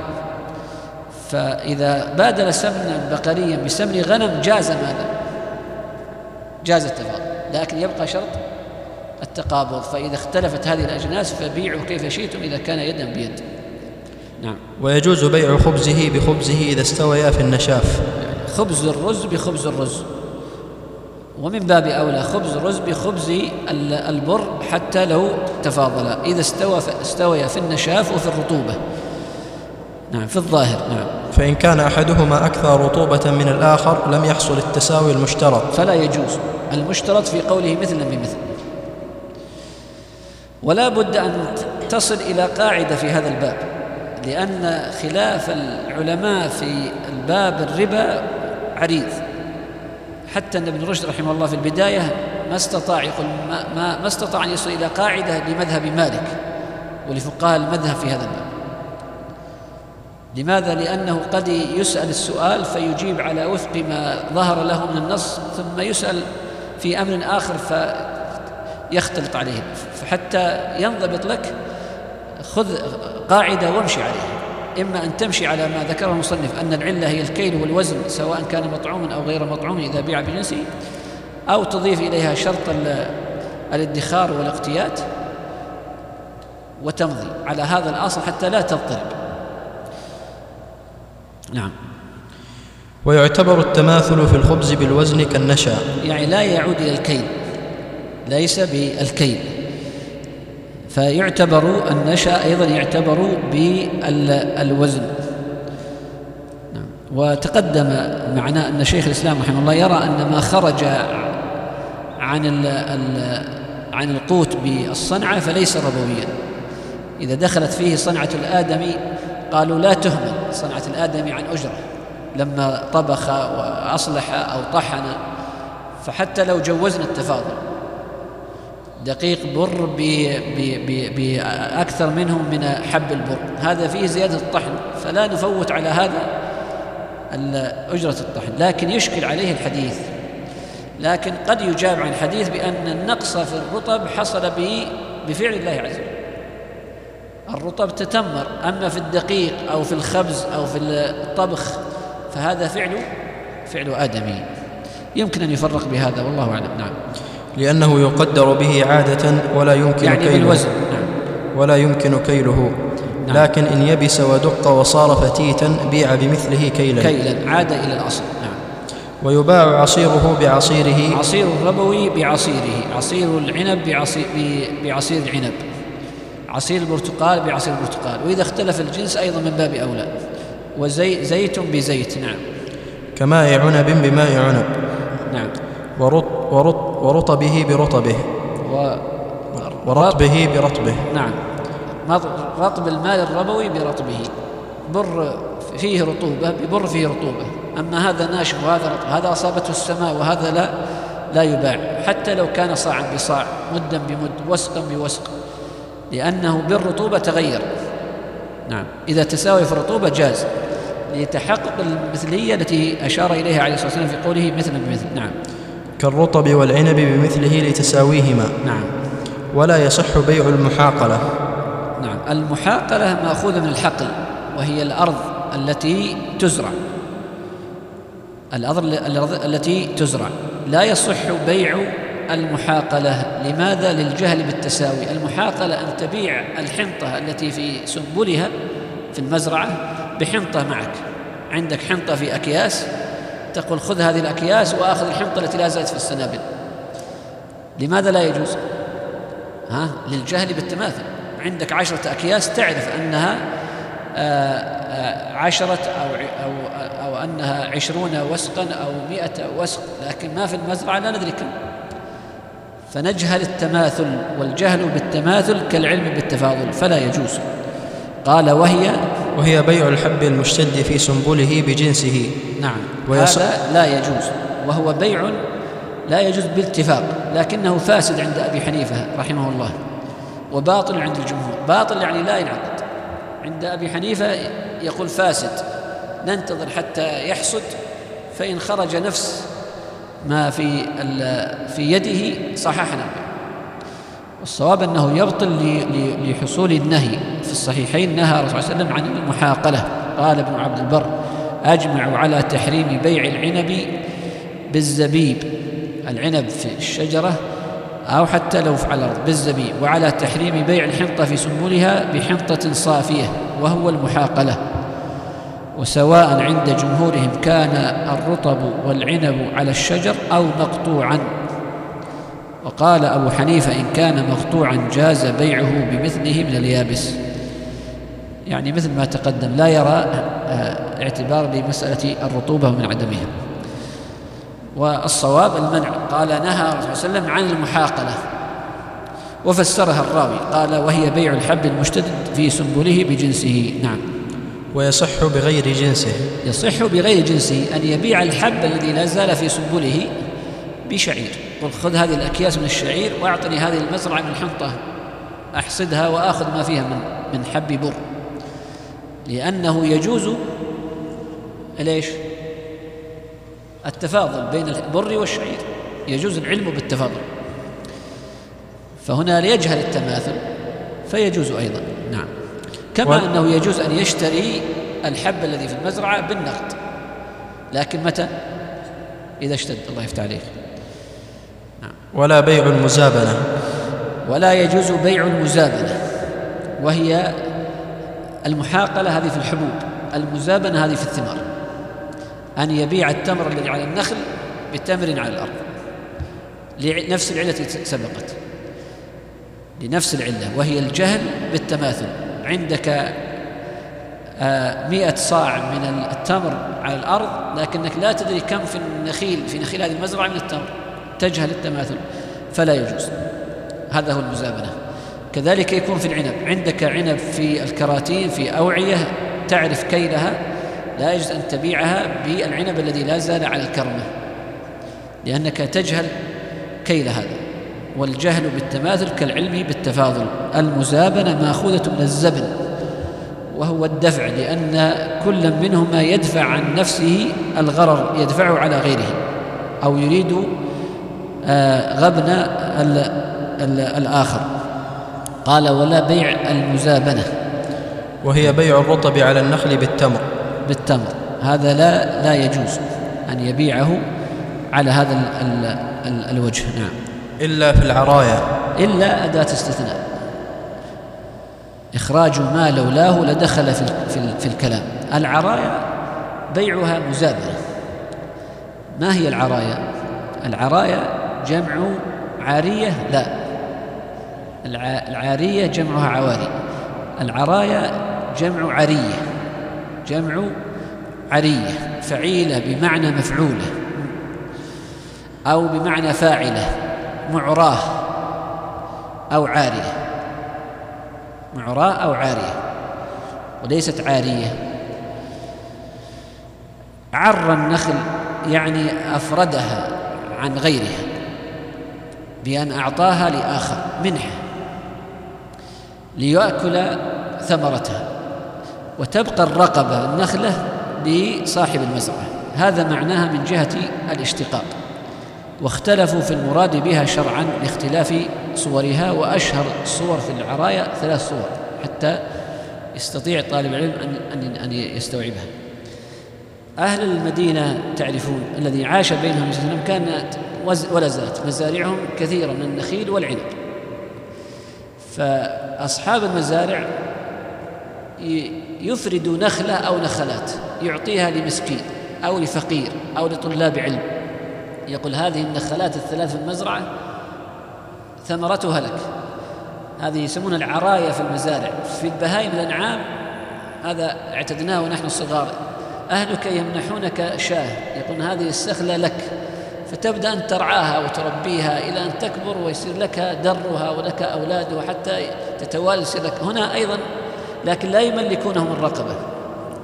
فإذا بادل سمنا بقريا بسمن غنم جاز ماذا؟ جاز التفاضل، لكن يبقى شرط التقابض. فإذا اختلفت هذه الأجناس فبيعوا كيف شئتم إذا كان يدا بيد. نعم. ويجوز بيع خبزه بخبزه إذا استويا في النشاف، خبز الرز بخبز الرز، ومن باب أولى خبز الرز بخبز البر حتى لو تفاضلا إذا استوى استويا في النشاف وفي الرطوبة. نعم في الظاهر. نعم. فإن كان أحدهما أكثر رطوبة من الآخر لم يحصل التساوي المشترط، فلا يجوز المشترط في قوله مثلا بمثل. ولا بد أن تصل إلى قاعدة في هذا الباب، لأن خلاف العلماء في الباب الربا عريض، حتى أن ابن رشد رحمه الله في البداية ما استطاع يقول ما, ما, ما استطاع أن يصل إلى قاعدة لمذهب مالك ولفقهاء المذهب في هذا الباب. لماذا؟ لأنه قد يسأل السؤال فيجيب على وفق ما ظهر له من النص، ثم يسأل في أمر آخر فيختلط عليه، فحتى ينضبط لك خذ قاعدة وامشي عليها. إما أن تمشي على ما ذكره المصنف أن العلة هي الكيل والوزن سواء كان مطعوما أو غير مطعوم إذا بيع بجنسه، أو تضيف إليها شرط الادخار والاقتيات وتمضي على هذا الأصل حتى لا تضطرب. نعم. ويعتبر التماثل في الخبز بالوزن كالنشا، يعني لا يعود إلى الكيل، ليس بالكيل، فيعتبر النشا أيضا يعتبر بالوزن. نعم. وتقدم معنا أن شيخ الإسلام رحمه الله يرى أن ما خرج عن ال ال عن القوت بالصنعة فليس ربويا. إذا دخلت فيه صنعة الآدمي قالوا لا تهمل صنعة الآدمي عن أجرة لما طبخ وأصلح أو طحن، فحتى لو جوزنا التفاضل دقيق بر بأكثر منه من حب البر، هذا فيه زيادة الطحن، فلا نفوت على هذا أجرة الطحن. لكن يشكل عليه الحديث، لكن قد يجاب عن الحديث بأن النقص في الرطب حصل به بفعل الله عز وجل، الرطب تتمر، أما في الدقيق أو في الخبز أو في الطبخ فهذا فعل فعل آدمي. يمكن أن يفرق بهذا والله أعلم. نعم. لأنه يقدر به عادة ولا يمكن يعني كيله بالوزن. نعم. ولا يمكن كيله. نعم. لكن إن يبس ودق وصار فتيتا بيع بمثله كيلا كيلا عاد إلى الأصل. نعم. ويباع عصيره بعصيره، عصير الربوي بعصيره، عصير العنب بعصير, بعصير العنب، عصير البرتقال بعصير البرتقال، وإذا اختلف الجنس أيضا من باب أولى. وزي زيت بزيت. نعم. كماء عنب بماء عنب. نعم. ورط ورط ورطبه برطبه و... ورطبه برطبه. نعم. رطب المال الربوي برطبه، بر فيه رطوبة ببر فيه رطوبة، أما هذا ناشف وهذا رطب، هذا أصابته السماء وهذا لا لا يباع حتى لو كان صاعا بصاع، مدا بمد، وسقا بوسق، لأنه بالرطوبة تغير. نعم. إذا تساوي في الرطوبة جاز لتحقق المثلية التي أشار إليها عليه الصلاة والسلام في قوله مثلا بمثل. نعم. كالرطب والعنب بمثله لتساويهما. نعم. ولا يصح بيع المحاقلة. نعم. المحاقلة مأخوذة من الحقل، وهي الأرض التي تزرع، الأرض التي تزرع. لا يصح بيع المحاقلة. لماذا؟ للجهل بالتساوي. المحاقلة أن تبيع الحنطة التي في سنبلها في المزرعة بحنطة معك، عندك حنطة في أكياس، تقول خذ هذه الأكياس وآخذ الحنطة التي لا زالت في السنابل. لماذا لا يجوز؟ ها؟ للجهل بالتماثل. عندك عشرة أكياس تعرف أنها عشرة أو, أو, أو أنها عشرون وسقا أو مئة وسق، لكن ما في المزرعة لا ندري كم، فنجهل التماثل، والجهل بالتماثل كالعلم بالتفاضل، فلا يجوز. قال وهي وهي بيع الحب المشتد في سنبله بجنسه. نعم، ويص... هذا لا يجوز، وهو بيع لا يجوز باتفاق، لكنه فاسد عند أبي حنيفة رحمه الله، وباطل عند الجمهور. باطل يعني لا ينعقد. عند أبي حنيفة يقول فاسد، ننتظر حتى يحصد، فإن خرج نفس ما في في يده صححنا. والصواب أنه يبطل لحصول النهي. في الصحيحين نهى الرسول صلى الله عليه وسلم عن المحاقلة. قال ابن عبد البر: أجمعوا على تحريم بيع العنب بالزبيب، العنب في الشجرة أو حتى لو على الأرض بالزبيب، وعلى تحريم بيع الحنطة في سنبلها بحنطة صافية وهو المحاقلة. وسواء عند جمهورهم كان الرطب والعنب على الشجر أو مقطوعا. وقال أبو حنيفة: إن كان مقطوعا جاز بيعه بمثله من اليابس، يعني مثل ما تقدم، لا يرى اعتبار لمسألة الرطوبة من عدمها. والصواب المنع. قال: نهى الرسول صلى الله عليه وسلم عن المحاقلة، وفسرها الراوي قال: وهي بيع الحب المشتد في سنبله بجنسه. نعم. ويصح بغير جنسه. يصح بغير جنسه أن يبيع الحب الذي لا زال في سنبله بشعير. قل: خذ هذه الأكياس من الشعير وأعطني هذه المزرعة من الحنطة أحصدها وآخذ ما فيها من من حب بر، لأنه يجوز ليش؟ التفاضل بين البر والشعير، يجوز العلم بالتفاضل، فهنا ليجهل التماثل فيجوز أيضا. نعم. كما و... أنه يجوز أن يشتري الحب الذي في المزرعة بالنقد، لكن متى؟ إذا اشتد. الله يفتح عليك. نعم. ولا بيع المزابنة. ولا يجوز بيع المزابنة، وهي المحاقلة هذه في الحبوب، المزابنة هذه في الثمار. أن يبيع التمر الذي على النخل بتمر على الأرض لنفس العلة التي سبقت، لنفس العلة، وهي الجهل بالتماثل. عندك مئة صاع من التمر على الأرض، لكنك لا تدري كم في النخيل في نخيل هذه المزرعة من التمر، تجهل التماثل، فلا يجوز. هذا هو المزابنة. كذلك يكون في العنب، عندك عنب في الكراتين في أوعية تعرف كيلها، لا يجوز أن تبيعها بالعنب الذي لا زال على الكرمة، لأنك تجهل كيل هذا. والجهل بالتماثل كالعلم بالتفاضل. المزابنة مأخوذة من الزبن، وهو الدفع، لأن كل منهما يدفع عن نفسه الغرر، يدفعه على غيره، أو يريد غبن الآخر. قال: ولا بيع المزابنة، وهي بيع الرطب على النخل بالتمر. بالتمر هذا لا لا يجوز أن يبيعه على هذا ال ال ال الوجه. نعم. إلا في العرايا، إلا أداة استثناء، إخراج ما لولاه لدخل في, في, في الكلام. العرايا بيعها مزابنة. ما هي العرايا؟ العرايا جمع عارية، لا، العارية جمعها عواري، العرايا جمع عرية، جمع عرية، فعيلة بمعنى مفعولة أو بمعنى فاعلة، معراه أو عارية، معراه أو عارية، وليست عارية. عر النخل يعني أفردها عن غيرها بأن أعطاها لآخر منحة ليأكل ثمرتها، وتبقى الرقبة النخلة لصاحب المزرعة. هذا معناها من جهة الاشتقاق. واختلفوا في المراد بها شرعا لاختلاف صورها، وأشهر الصور في العرايا ثلاث صور حتى يستطيع طالب العلم أن أن يستوعبها. أهل المدينة تعرفون الذي عاش بينهم كانت ولا زالت مزارعهم كثيرة من النخيل والعنب، فأصحاب المزارع يفردوا نخلة أو نخلات يعطيها لمسكين أو لفقير أو لطلاب علم، يقول: هذه النخلات الثلاث في المزرعة ثمرتها لك. هذه يسمونها العرايا في المزارع. في البهائم الأنعام هذا اعتدناه نحن الصغار، أهلك يمنحونك شاة، يقول: هذه السخلة لك، فتبدأ أن ترعاها وتربيها إلى أن تكبر ويصير لك درها ولك أولادها حتى تتوالى يصير لك. هنا أيضا لكن لا يملكونهم الرقبة،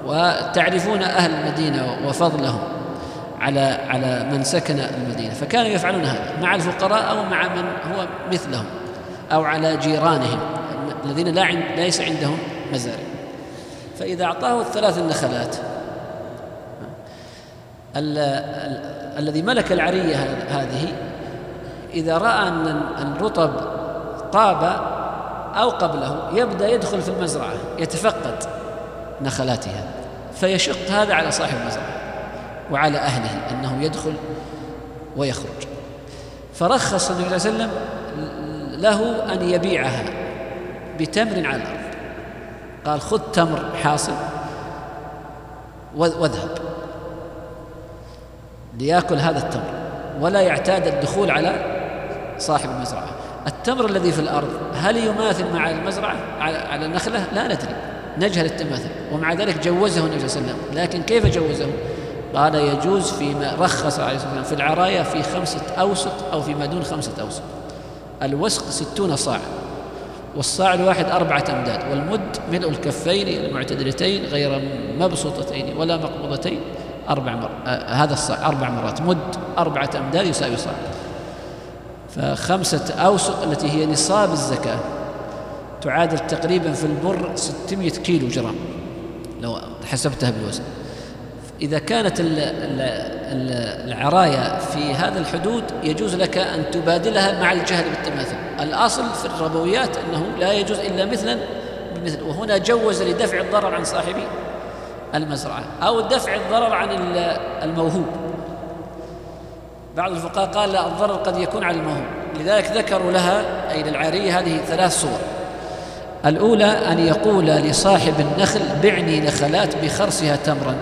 وتعرفون أهل المدينة وفضلهم على على من سكن المدينة، فكانوا يفعلون هذا مع الفقراء أو مع من هو مثلهم أو على جيرانهم الذين لا عند ليس عندهم مزارع. فإذا أعطاه الثلاث النخلات ال ال الذي ملك العرية هذه إذا رأى أن الرطب طاب أو قبله يبدأ يدخل في المزرعة يتفقد نخلاتها، فيشق هذا على صاحب المزرعة وعلى أهله أنه يدخل ويخرج. فرخص النبي صلى الله عليه وسلم له أن يبيعها بتمر على الأرض، قال خذ تمر حاصل واذهب ليأكل هذا التمر ولا يعتاد الدخول على صاحب المزرعة. التمر الذي في الأرض هل يماثل مع المزرعة على النخلة؟ لا ندري، نجهل التماثل، ومع ذلك جوزه النبي صلى الله عليه وسلم. لكن كيف جوزه؟ قال يجوز فيما رخص عليه الصلاة والسلام في العراية في خمسة أوسق أو فيما دون خمسة أوسق. الوسق ستون صاع، والصاع الواحد أربعة أمداد، والمد ملء الكفين المعتدلتين غير مبسوطتين ولا مقبوضتين أربع مرات. آه هذا الصاع أربع مرات، مد أربعة أمداد يساوي صاع. فخمسة أوسق التي هي نصاب الزكاة تعادل تقريبا في البر ستمائة كيلو جرام لو حسبتها بالوزن. إذا كانت العراية في هذا الحدود يجوز لك أن تبادلها مع الجهل بالتماثل. الأصل في الربويات أنه لا يجوز إلا مثلا بمثل، وهنا جوز لدفع الضرر عن صاحب المزرعة أو دفع الضرر عن الموهوب. بعض الفقهاء قال لا، الضرر قد يكون على الموهوب، لذلك ذكروا لها أي للعارية هذه ثلاث صور. الأولى أن يقول لصاحب النخل بعني نخلات بخرصها تمرا،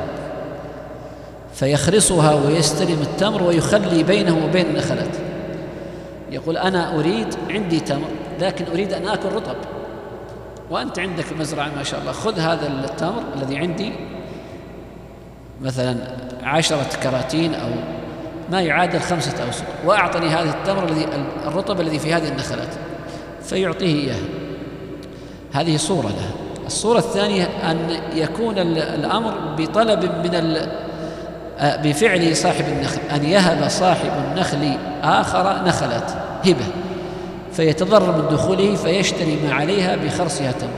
فيخرصها ويستلم التمر ويخلي بينه وبين النخلات. يقول أنا أريد عندي تمر لكن أريد أن آكل رطب، وأنت عندك مزرعة ما شاء الله، خذ هذا التمر الذي عندي مثلا عشرة كراتين أو ما يعادل خمسة أوسق، وأعطني هذا التمر الذي الرطب الذي في هذه النخلات، فيعطيه إياه. هذه صورة لها. الصورة الثانية أن يكون الأمر بطلب من بفعل صاحب النخل، أن يهب صاحب النخل آخر نخلات هبة فيتضرر من دخوله فيشتري ما عليها بخرصها تمر.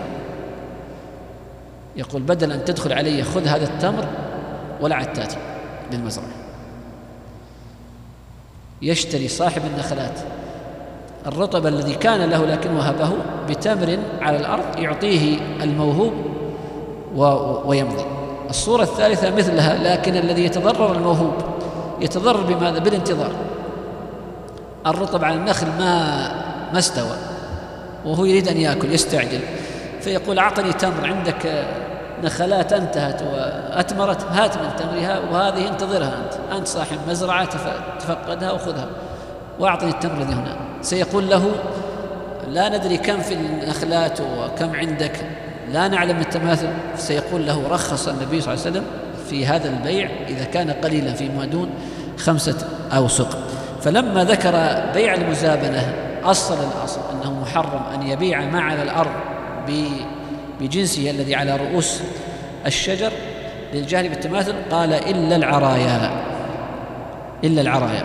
يقول بدل أن تدخل علي خذ هذا التمر ولا عاد تأتي للمزرعة. يشتري صاحب النخلات الرطب الذي كان له لكن وهبه بتمر على الأرض يعطيه الموهوب ويمضي. الصورة الثالثة مثلها، لكن الذي يتضرر الموهوب يتضرر بماذا؟ بالانتظار. الرطب على النخل ما ما استوى وهو يريد أن يأكل يستعجل، فيقول أعطني تمر، عندك نخلات انتهت وأتمرت، هات من تمرها وهذه انتظرها أنت أنت صاحب مزرعة تفقدها وخذها وأعطني التمر الذي هنا. سيقول له لا ندري كم في النخلات وكم عندك، لا نعلم التماثل. سيقول له رخص النبي صلى الله عليه وسلم في هذا البيع إذا كان قليلا فيما دون خمسة أوسق. فلما ذكر بيع المزابنة أصل الأصل أنه محرم أن يبيع ما على الأرض بجنسه الذي على رؤوس الشجر للجهل بالتماثل. قال إلا العرايا، إلا العرايا.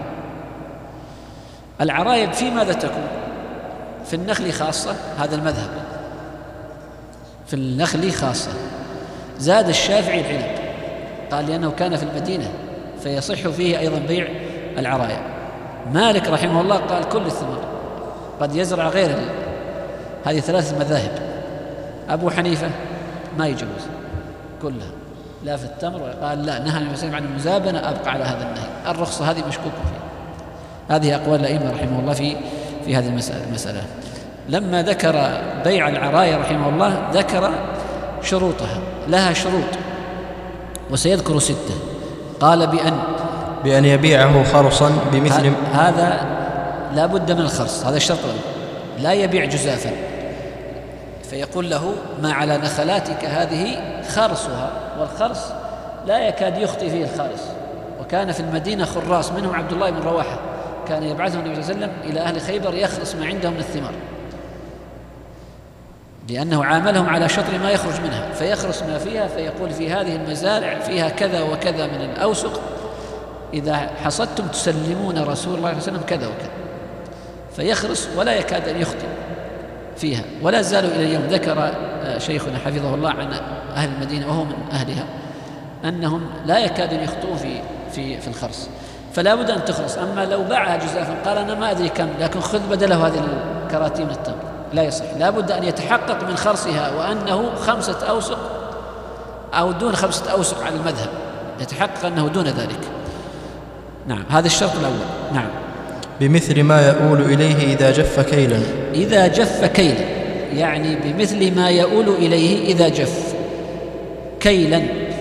العرايا في ماذا تكون؟ في النخل خاصة، هذا المذهب في النخل خاصة. زاد الشافعي العنب، قال لأنه كان في المدينة فيصح فيه أيضا بيع العرايا. مالك رحمه الله قال كل الثمار، قد يزرع غير. هذه ثلاث مذاهب. أبو حنيفة ما يجوز كلها، لا في التمر، قال لا، نهى النبي صلى الله عليه وسلم عن المزابنة، أبقى على هذا النهي. الرخصة هذه مشكوك فيها. هذه أقوال الأئمة رحمه الله في في هذه المسألة, المسألة. لما ذكر بيع العرايا رحمه الله ذكر شروطها، لها شروط وسيذكر ستة. قال بأن بأن يبيعه خرصا بمثل، هذا لا بد من الخرص، هذا الشرط. لا يبيع جزافا، فيقول له ما على نخلاتك هذه خرصها، والخرص لا يكاد يخطي فيه الخارص. وكان في المدينة خراص منهم عبد الله بن رواحة، كان يبعثه النبي صلى الله عليه وسلم إلى أهل خيبر يخرص ما عندهم من الثمار. لأنه عاملهم على شطر ما يخرج منها، فيخرس ما فيها، فيقول في هذه المزارع فيها كذا وكذا من الأوسق، إذا حصدتم تسلمون رسول الله صلى الله عليه وسلم كذا وكذا، فيخرس ولا يكاد أن يخطئ فيها. ولا زالوا إلى اليوم. ذكر شيخنا حفظه الله عن أهل المدينة وهو من أهلها أنهم لا يكادون يخطئوا في في في الخرس، فلا بد أن تخرس. أما لو باعها جزافا قال أنا ما أدري كم، لكن خذ بدله هذه الكراتين من التمر، لا يصح. لا بد أن يتحقق من خرسها وأنه خمسة أوسق أو دون خمسة أوسق على المذهب، يتحقق أنه دون ذلك. نعم، هذا الشرط الأول. نعم. بمثل ما يؤول إليه إذا جف كيلا. إذا جف كيلا يعني بمثل ما يؤول إليه إذا جف كيلا،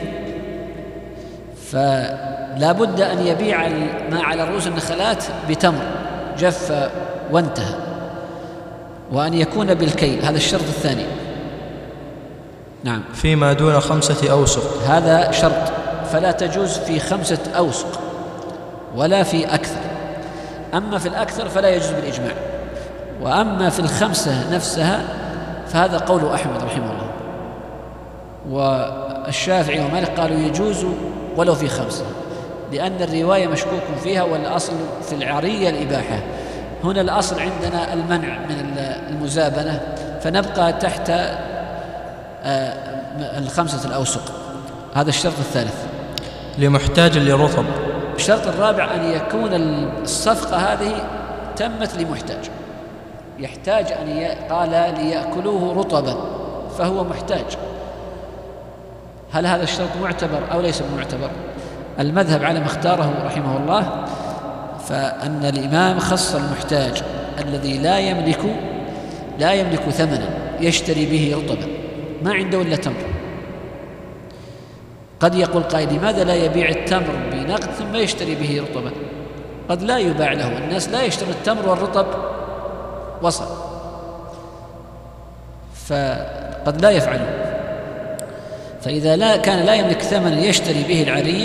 فلا بد أن يبيع ما على رؤوس النخلات بتمر جف وانتهى، وأن يكون بالكيل، هذا الشرط الثاني. نعم. فيما دون خمسة أوسق، هذا شرط، فلا تجوز في خمسة أوسق ولا في أكثر. أما في الأكثر فلا يجوز بالإجماع، وأما في الخمسة نفسها فهذا قول أحمد رحمه الله، والشافعي ومالك قالوا يجوز ولو في خمسة، لأن الرواية مشكوك فيها، والأصل في العرية الإباحة. هنا الأصل عندنا المنع من المزابنة، فنبقى تحت الخمسة الأوسق. هذا الشرط الثالث. لمحتاج لرطب. الشرط الرابع أن يكون الصفقة هذه تمت لمحتاج، يحتاج أن قال ليأكلوه رطبا فهو محتاج. هل هذا الشرط معتبر أو ليس معتبر؟ المذهب على ما اختاره رحمه الله فأن الإمام خص المحتاج الذي لا يملك لا يملك ثمنا يشتري به رطبا، ما عنده إلا تمر. قد يقول قائل لماذا لا يبيع التمر بنقد ثم يشتري به رطبا؟ قد لا يباع له، الناس لا يشتري التمر والرطب وصل، فقد لا يفعله. فإذا لا كان لا يملك ثمنا يشتري به العرية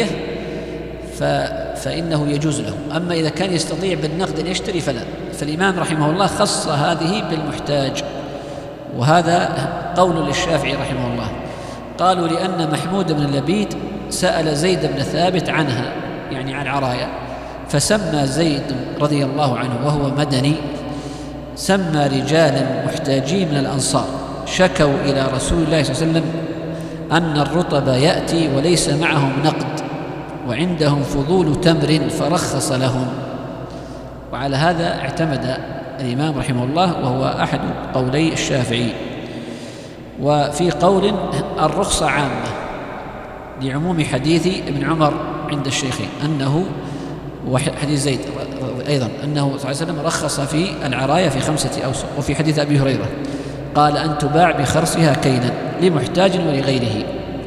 فإنه يجوز له. أما إذا كان يستطيع بالنقد أن يشتري فلا. فالإمام رحمه الله خص هذه بالمحتاج، وهذا قول للشافعي رحمه الله. قالوا لأن محمود بن لبيد سأل زيد بن ثابت عنها، يعني عن عرايا، فسمى زيد رضي الله عنه وهو مدني، سمى رجالا محتاجين من الأنصار شكوا إلى رسول الله صلى الله عليه وسلم أن الرطب يأتي وليس معهم نقد وعندهم فضول تمر فرخص لهم. وعلى هذا اعتمد الإمام رحمه الله، وهو أحد قولي الشافعي. وفي قول الرخصة عامة لعموم حديث ابن عمر عند الشيخين، أنه وحديث زيد أيضا أنه صلى الله عليه وسلم رخص في العراية في خمسة أوسق. وفي حديث أبي هريرة قال أن تباع بخرصها كيلا لمحتاج ولغيره.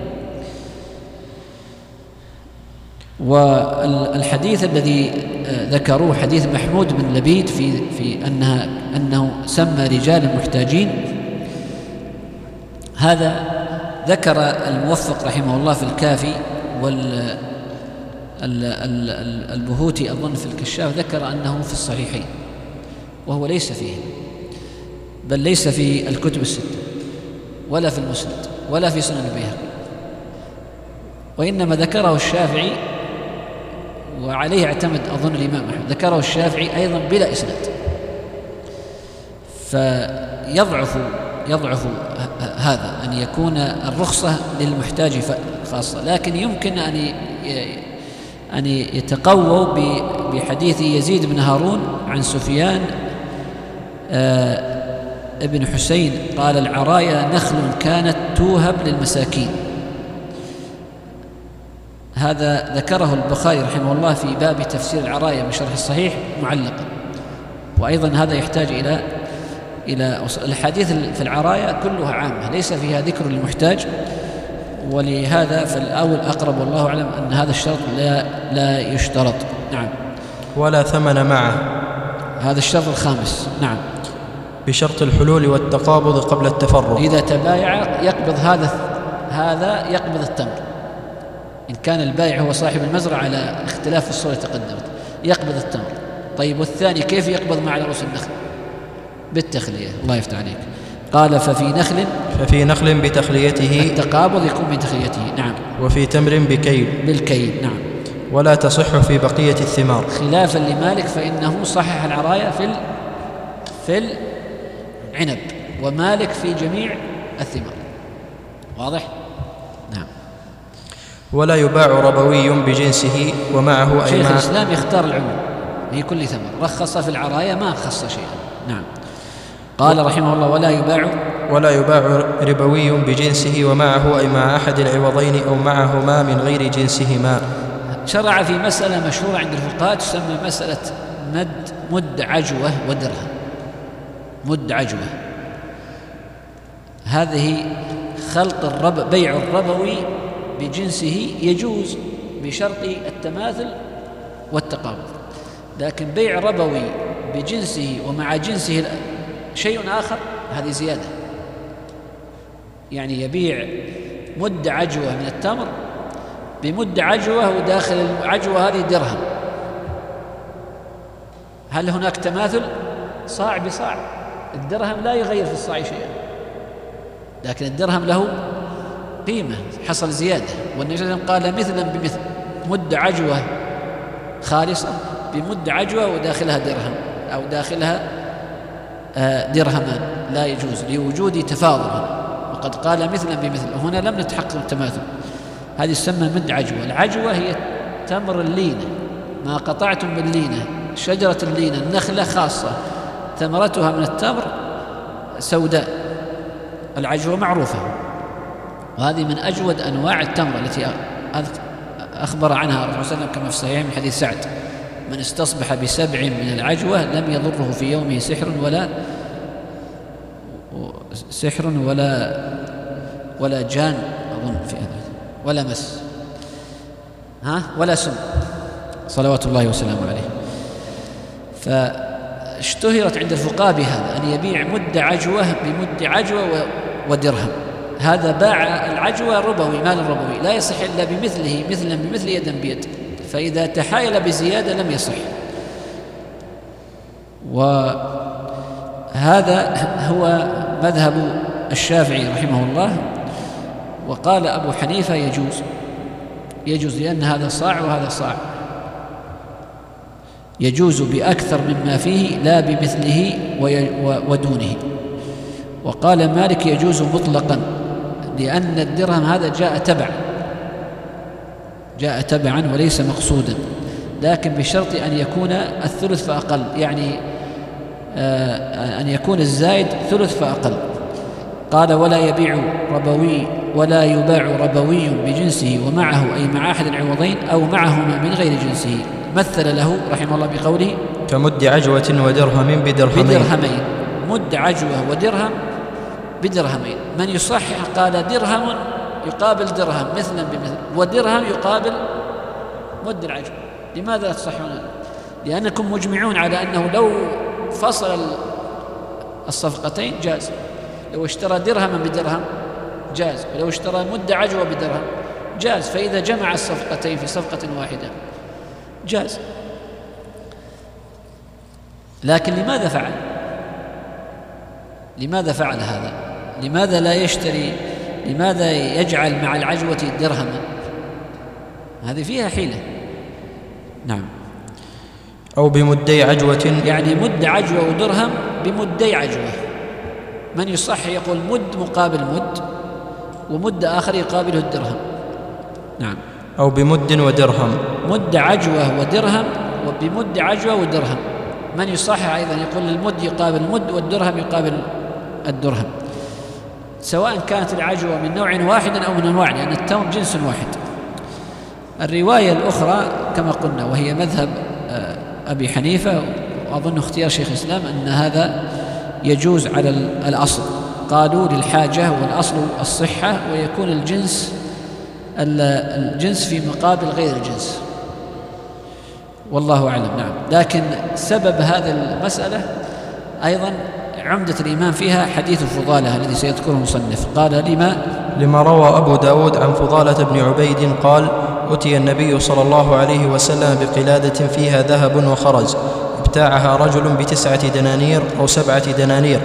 والحديث الذي ذكروه حديث محمود بن لبيد في في أنها أنه سمى رجال محتاجين، هذا ذكر الموفق رحمه الله في الكافي، والبهوتي أظن في الكشاف ذكر أنه في الصحيحين، وهو ليس فيه، بل ليس في الكتب الستة ولا في المسند ولا في سنن البيهقي، وإنما ذكره الشافعي، وعليه اعتمد أظن الإمام أحمد، ذكره الشافعي أيضا بلا إسناد، فيضعف يضعف هذا أن يكون الرخصة للمحتاج خاصة. لكن يمكن أن أن يتقووا بحديث يزيد بن هارون عن سفيان ابن حسين قال العرايا نخل كانت توهب للمساكين. هذا ذكره البخاري رحمه الله في باب تفسير العرايا من شرح الصحيح معلقا. وأيضا هذا يحتاج إلى إلى الحديث في العرايا كلها عامة ليس فيها ذكر للمحتاج، ولهذا فالأول أقرب والله أعلم أن هذا الشرط لا لا يشترط. نعم. ولا ثمن معه، هذا الشرط الخامس. نعم. بشرط الحلول والتقابض قبل التفرق. إذا تبايع يقبض هذا هذا يقبض التمر، إن كان البائع هو صاحب المزرعة على اختلاف الصورة تقدمت يقبض التمر. طيب والثاني كيف يقبض مع رؤوس النخل؟ بالتخلية. الله يفتح عليك. قال ففي نخل ففي نخل بتخليته التقابض يكون بتخليته. نعم. وفي تمر بكيل بالكيل. نعم. ولا تصح في بقية الثمار، خلافا لمالك فإنه صحح العرايا في في العنب، ومالك في جميع الثمار. واضح؟ نعم. ولا يباع ربوي بجنسه ومعه أي شيخ مع الإسلام يختار العموم في كل ثمر، رخص في العرايا ما خص شيئا. نعم. قال رحمه الله ولا يباع ولا يباع ربوي بجنسه ومعه أي مع أحد العوضين أو معهما من غير جنسهما. شرع في مسألة مشهورة عند الفقهاء تسمى مسألة مد مد عجوة ودرهم. مد عجوة هذه خلط الرب بيع الربوي بجنسه يجوز بشرط التماثل والتقابض، لكن بيع ربوي بجنسه ومع جنسه شيء آخر هذه زيادة. يعني يبيع مد عجوة من التمر بمد عجوة وداخل العجوة هذه درهم، هل هناك تماثل؟ صاع بصاع، الدرهم لا يغير في الصاع شيئا، لكن الدرهم له قيمة، حصل زيادة. والنبي صلى الله عليه وسلم قال مثلا بمثل، مد عجوة خالصة بمد عجوة وداخلها درهم أو داخلها درهمان، لا يجوز لوجود تفاضل، وقد قال مثلا بمثل، هنا لم نتحقق التماثل. هذه تسمى مد عجوة. العجوة هي تمر اللينة، ما قطعتم من لينة، شجرة اللينة النخلة خاصة ثمرتها من التمر سوداء، العجوة معروفة، وهذه من أجود أنواع التمر التي أخبر عنها الرسول صلى الله عليه وسلم كما في الصحيح من حديث سعد: من استصبح بسبع من العجوة لم يضره في يومه سحر ولا سحر ولا ولا جان أظن في هذا ولا مس ها ولا سم، صلوات الله وسلامه عليه. فاشتهرت عند الفقهاء بهذا، أن يبيع مد عجوة بمد عجوة ودرهم. هذا باع العجوة ربوي، مال ربوي لا يصح إلا بمثله، مثلا بمثل يدا بيد، فإذا تحايل بزيادة لم يصح. وهذا هو مذهب الشافعي رحمه الله. وقال أبو حنيفة يجوز، يجوز لأن هذا صاع وهذا صاع، يجوز بأكثر مما فيه لا بمثله ودونه. وقال مالك يجوز مطلقا، لأن الدرهم هذا جاء تبعا جاء تبعا وليس مقصودا، لكن بشرط أن يكون الثلث فأقل، يعني أن يكون الزائد ثلث فأقل. قال ولا يبيع ربوي ولا يباع ربوي بجنسه ومعه أي مع أحد العوضين أو معهما من غير جنسه. مثل له رحمه الله بقوله كمد عجوة ودرهم بدرهمين بدرهمين مد عجوة ودرهم بدرهمين. من يصحح قال درهم يقابل درهم مثلا بمثل، ودرهم يقابل مد العجوة. لماذا لا تصححون؟ لأنكم مجمعون على أنه لو فصل الصفقتين جاز، لو اشترى درهما بدرهم جاز، ولو اشترى مد عجوة بدرهم جاز، فإذا جمع الصفقتين في صفقة واحدة جاز. لكن لماذا فعل؟ لماذا فعل هذا؟ لماذا لا يشتري؟ لماذا يجعل مع العجوة درهما؟ هذه فيها حيلة. نعم. أو بمدي عجوة، يعني مد عجوة ودرهم بمدي عجوة. من يصح يقول مد مقابل مد، ومد آخر يقابله الدرهم. نعم. أو بمد ودرهم، مد عجوة ودرهم وبمد عجوة ودرهم. من يصح أيضا يقول المد يقابل مد والدرهم يقابل الدرهم، سواء كانت العجوة من نوع واحد أو من أنواع، لأن التمر جنس واحد. الرواية الأخرى كما قلنا وهي مذهب أبي حنيفة، وأظن اختيار شيخ الإسلام، أن هذا يجوز على الأصل. قالوا للحاجة والأصل الصحة، ويكون الجنس الجنس في مقابل غير الجنس، والله أعلم. نعم. لكن سبب هذه المسألة أيضا عمدة الإمام فيها حديث فضالة الذي سيذكره المصنف. قال لما لما روى أبو داود عن فضالة بن عبيد قال: أتي النبي صلى الله عليه وسلم بقلادة فيها ذهب وخرز، ابتاعها رجل بتسعة دنانير أو سبعة دنانير،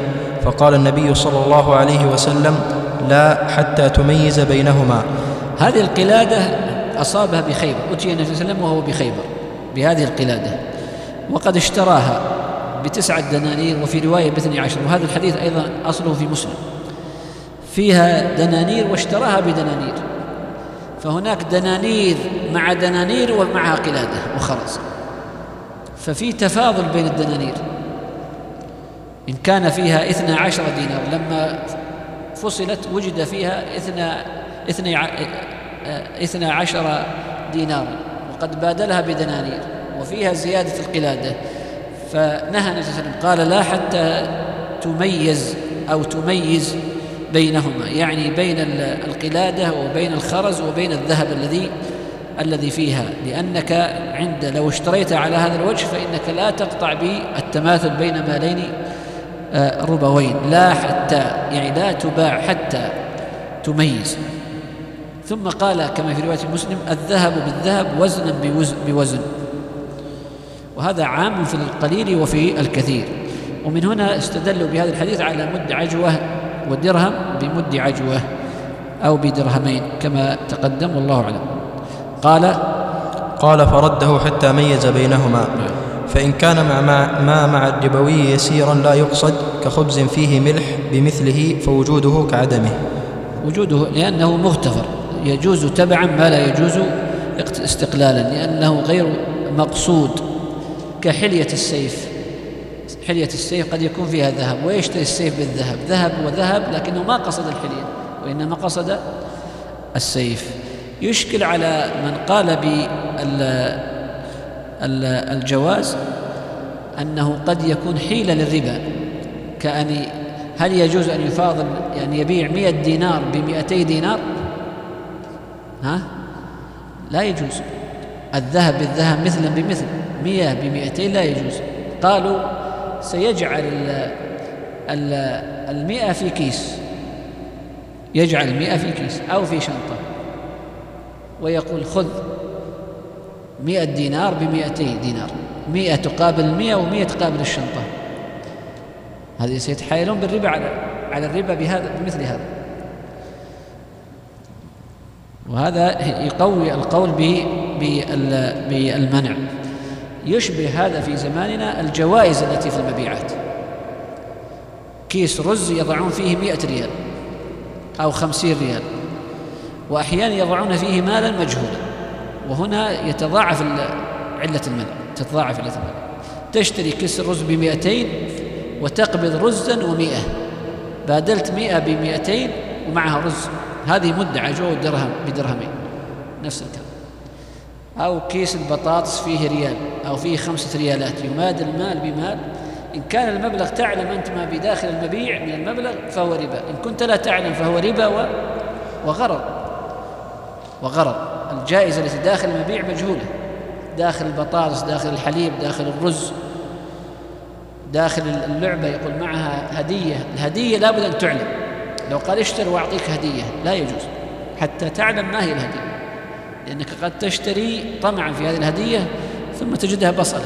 فقال النبي صلى الله عليه وسلم: لا حتى تميز بينهما. هذه القلادة أصابها بخيبر، أتي النبي صلى الله عليه وسلم وهو بخيبر بهذه القلادة، وقد اشتراها بتسعة دنانير، وفي رواية باثني عشر، وهذا الحديث أيضا أصله في مسلم، فيها دنانير واشتراها بدنانير، فهناك دنانير مع دنانير ومعها قلادة وخرز، ففي تفاضل بين الدنانير. إن كان فيها اثنا عشر دينار، لما فصلت وجد فيها اثنا اثنا عشر دينارا، وقد بادلها بدنانير، وفيها زيادة القلادة، فنهى النبي صلى الله عليه وسلم قال: لا حتى تميز أو تميز بينهما، يعني بين القلادة وبين الخرز وبين الذهب الذي الذي فيها، لأنك عند لو اشتريت على هذا الوجه فإنك لا تقطع بالتماثل بين مالين ربوين. لا حتى يعني لا تباع حتى تميز. ثم قال كما في رواية مسلم: الذهب بالذهب وزنا بوزن، وهذا عام في القليل وفي الكثير. ومن هنا استدلوا بهذا الحديث على مد عجوة ودرهم بمد عجوة أو بدرهمين كما تقدم، والله أعلم. قال قال فرده حتى ميز بينهما. فإن كان مع ما مع الربوي يسيرا لا يقصد كخبز فيه ملح بمثله فوجوده كعدمه. وجوده لأنه مغتفر، يجوز تبعا ما لا يجوز استقلالا، لأنه غير مقصود، كحلية السيف. حلية السيف قد يكون فيها ذهب ويشتري السيف بالذهب، ذهب وذهب، لكنه ما قصد الحلية وإنما قصد السيف. يشكل على من قال بالجواز أنه قد يكون حيلة للربا، كأن هل يجوز أن يفاضل، يعني يبيع مئة دينار بمئتي دينار؟ ها؟ لا يجوز. الذهب بالذهب مثلا بمثل، مئة بمئتين لا يجوز. قالوا سيجعل المئة في كيس، يجعل المئة في كيس أو في شنطة، ويقول: خذ مئة دينار بمئتي دينار، مئة تقابل مئة ومئة تقابل الشنطة. هذه سيتحايلون بالربا على على الربا بهذا بمثل هذا، وهذا يقوي القول بالمنع. يشبه هذا في زماننا الجوائز التي في المبيعات، كيس رز يضعون فيه مئة ريال أو خمسين ريال، وأحيانا يضعون فيه مالا مجهولا، وهنا يتضاعف علة المنع، تتضاعف علة المنع. تشتري كيس الرز بمئتين وتقبض رزا ومئة، بادلت مئة بمئتين ومعها رز، هذه مدعى جو درهم بدرهمين، نفس الكلام. أو كيس البطاطس فيه ريال أو فيه خمسة ريالات، يماد المال بمال. إن كان المبلغ تعلم أنت ما بداخل المبيع من المبلغ فهو ربا، إن كنت لا تعلم فهو ربا وغرر وغرر. الجائزة التي داخل المبيع مجهولة، داخل البطاطس، داخل الحليب، داخل الرز، داخل اللعبة يقول معها هدية، الهدية لابد أن تعلم. لو قال اشتر وأعطيك هدية لا يجوز حتى تعلم ما هي الهدية، لأنك قد تشتري طمعا في هذه الهدية ثم تجدها بصلة،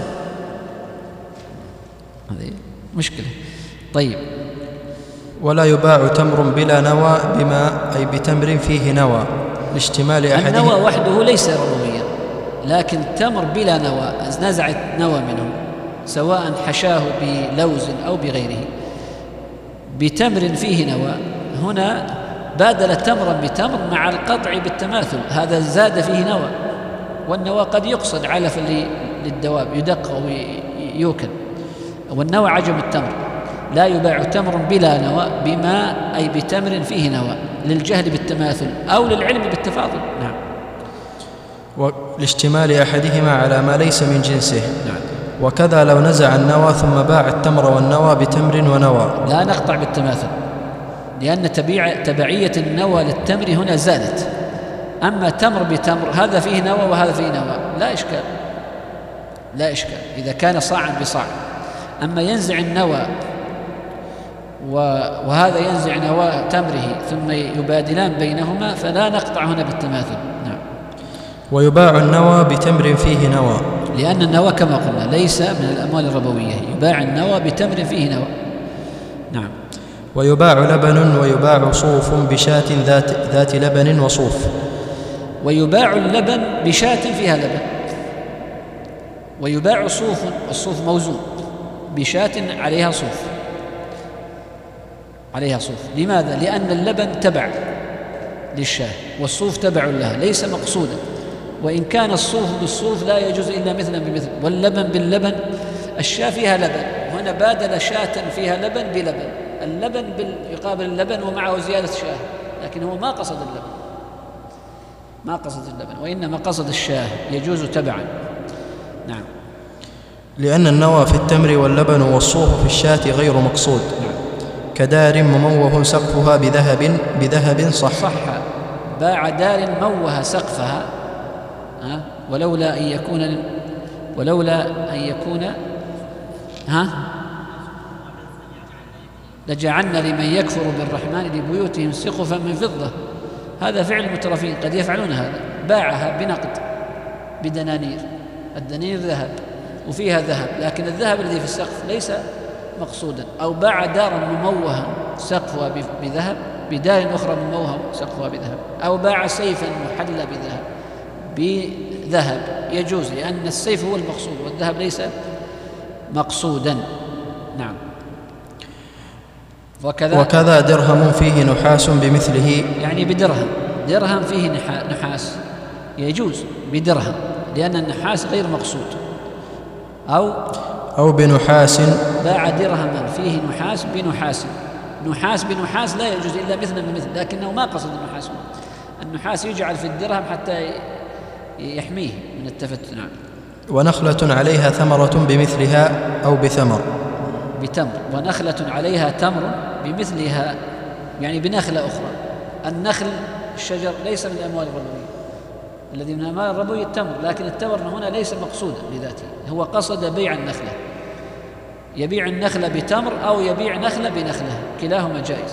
هذه مشكلة. طيب. ولا يباع تمر بلا نوى بما أي بتمر فيه نوى لاشتمال أحده. النوى وحده ليس ربويا، لكن تمر بلا نوى نزعت نوى منه سواء حشاه بلوز أو بغيره بتمر فيه نوى، هنا بادل تمرا بتمر مع القطع بالتماثل، هذا زاد فيه نوى. والنوى قد يقصد علف للدواب يدق ويوكل، والنوى عجم التمر. لا يباع تمر بلا نوى بما أي بتمر فيه نوى، للجهل بالتماثل أو للعلم بالتفاضل. نعم. ولاشتمال أحدهما على ما ليس من جنسه. نعم. وكذا لو نزع النوى ثم باع التمر والنوى بتمر ونوى. لا نقطع بالتماثل، لأن تبيع تبعية النوى للتمر هنا زادت. أما تمر بتمر هذا فيه نوى وهذا فيه نوى لا إشكال، لا إشكال إذا كان صاعا بصاع. أما ينزع النوى وهذا ينزع نوى تمره ثم يبادلان بينهما فلا نقطع هنا بالتماثل. نعم. ويباع النوى بتمر فيه نوى، لأن النوى كما قلنا ليس من الأموال الربوية، يباع النوى بتمر فيه نوى. نعم. ويباع لبن ويباع صوف بشاة ذات, ذات لبن وصوف. ويباع اللبن بشاة فيها لبن، ويباع صوف، والصوف موزون، بشاة عليها صوف، عليها صوف. لماذا؟ لأن اللبن تبع للشاة والصوف تبع لها، ليس مقصودا. وإن كان الصوف بالصوف لا يجوز إلا مثلا بمثل، واللبن باللبن. الشاة فيها لبن، وهنا بادل شاة فيها لبن بلبن، اللبن يقابل اللبن ومعه زيادة شاة، لكن هو ما قصد اللبن، ما قصد اللبن، وإنما قصد الشاة، يجوز تبعا. نعم. لأن النوى في التمر واللبن والصوف في الشاة غير مقصود. نعم. كدار مموه سقفها بذهب بذهب صح. صح. باع دار موه سقفها، ها، ولولا أن يكون ولولا أن يكون ها لجعلنا لمن يكفر بالرحمن لبيوتهم سقفا من فضة. هذا فعل المترفين، قد يفعلون هذا. باعها بنقد بدنانير، الدنانير ذهب وفيها ذهب، لكن الذهب الذي في السقف ليس مقصودا. أو باع دارا مموها سقفها بذهب بدار أخرى مموها سقفها بذهب. أو باع سيفا محلى بذهب بذهب، يجوز، لأن السيف هو المقصود والذهب ليس مقصودا. نعم. وكذا, وكذا درهم فيه نحاس بمثله، يعني بدرهم، درهم فيه نحاس يجوز بدرهم، لأن النحاس غير مقصود. أو أو بنحاس، باع درهما فيه نحاس بنحاس، نحاس بنحاس لا يجوز إلا مثلا بمثل، لكنه ما قصد النحاس. النحاس يجعل في الدرهم حتى يحميه من التفتت. نعم. ونخلة عليها ثمرة بمثلها أو بثمر، بتمر. ونخلة عليها تمر بمثلها، يعني بنخلة أخرى. النخل الشجر ليس من الأموال الربوية، الذي من الأموال الربوية التمر، لكن التمر هنا ليس مقصودا لذاته، هو قصد بيع النخلة، يبيع النخلة بتمر أو يبيع نخلة بنخلة، كلاهما جائز.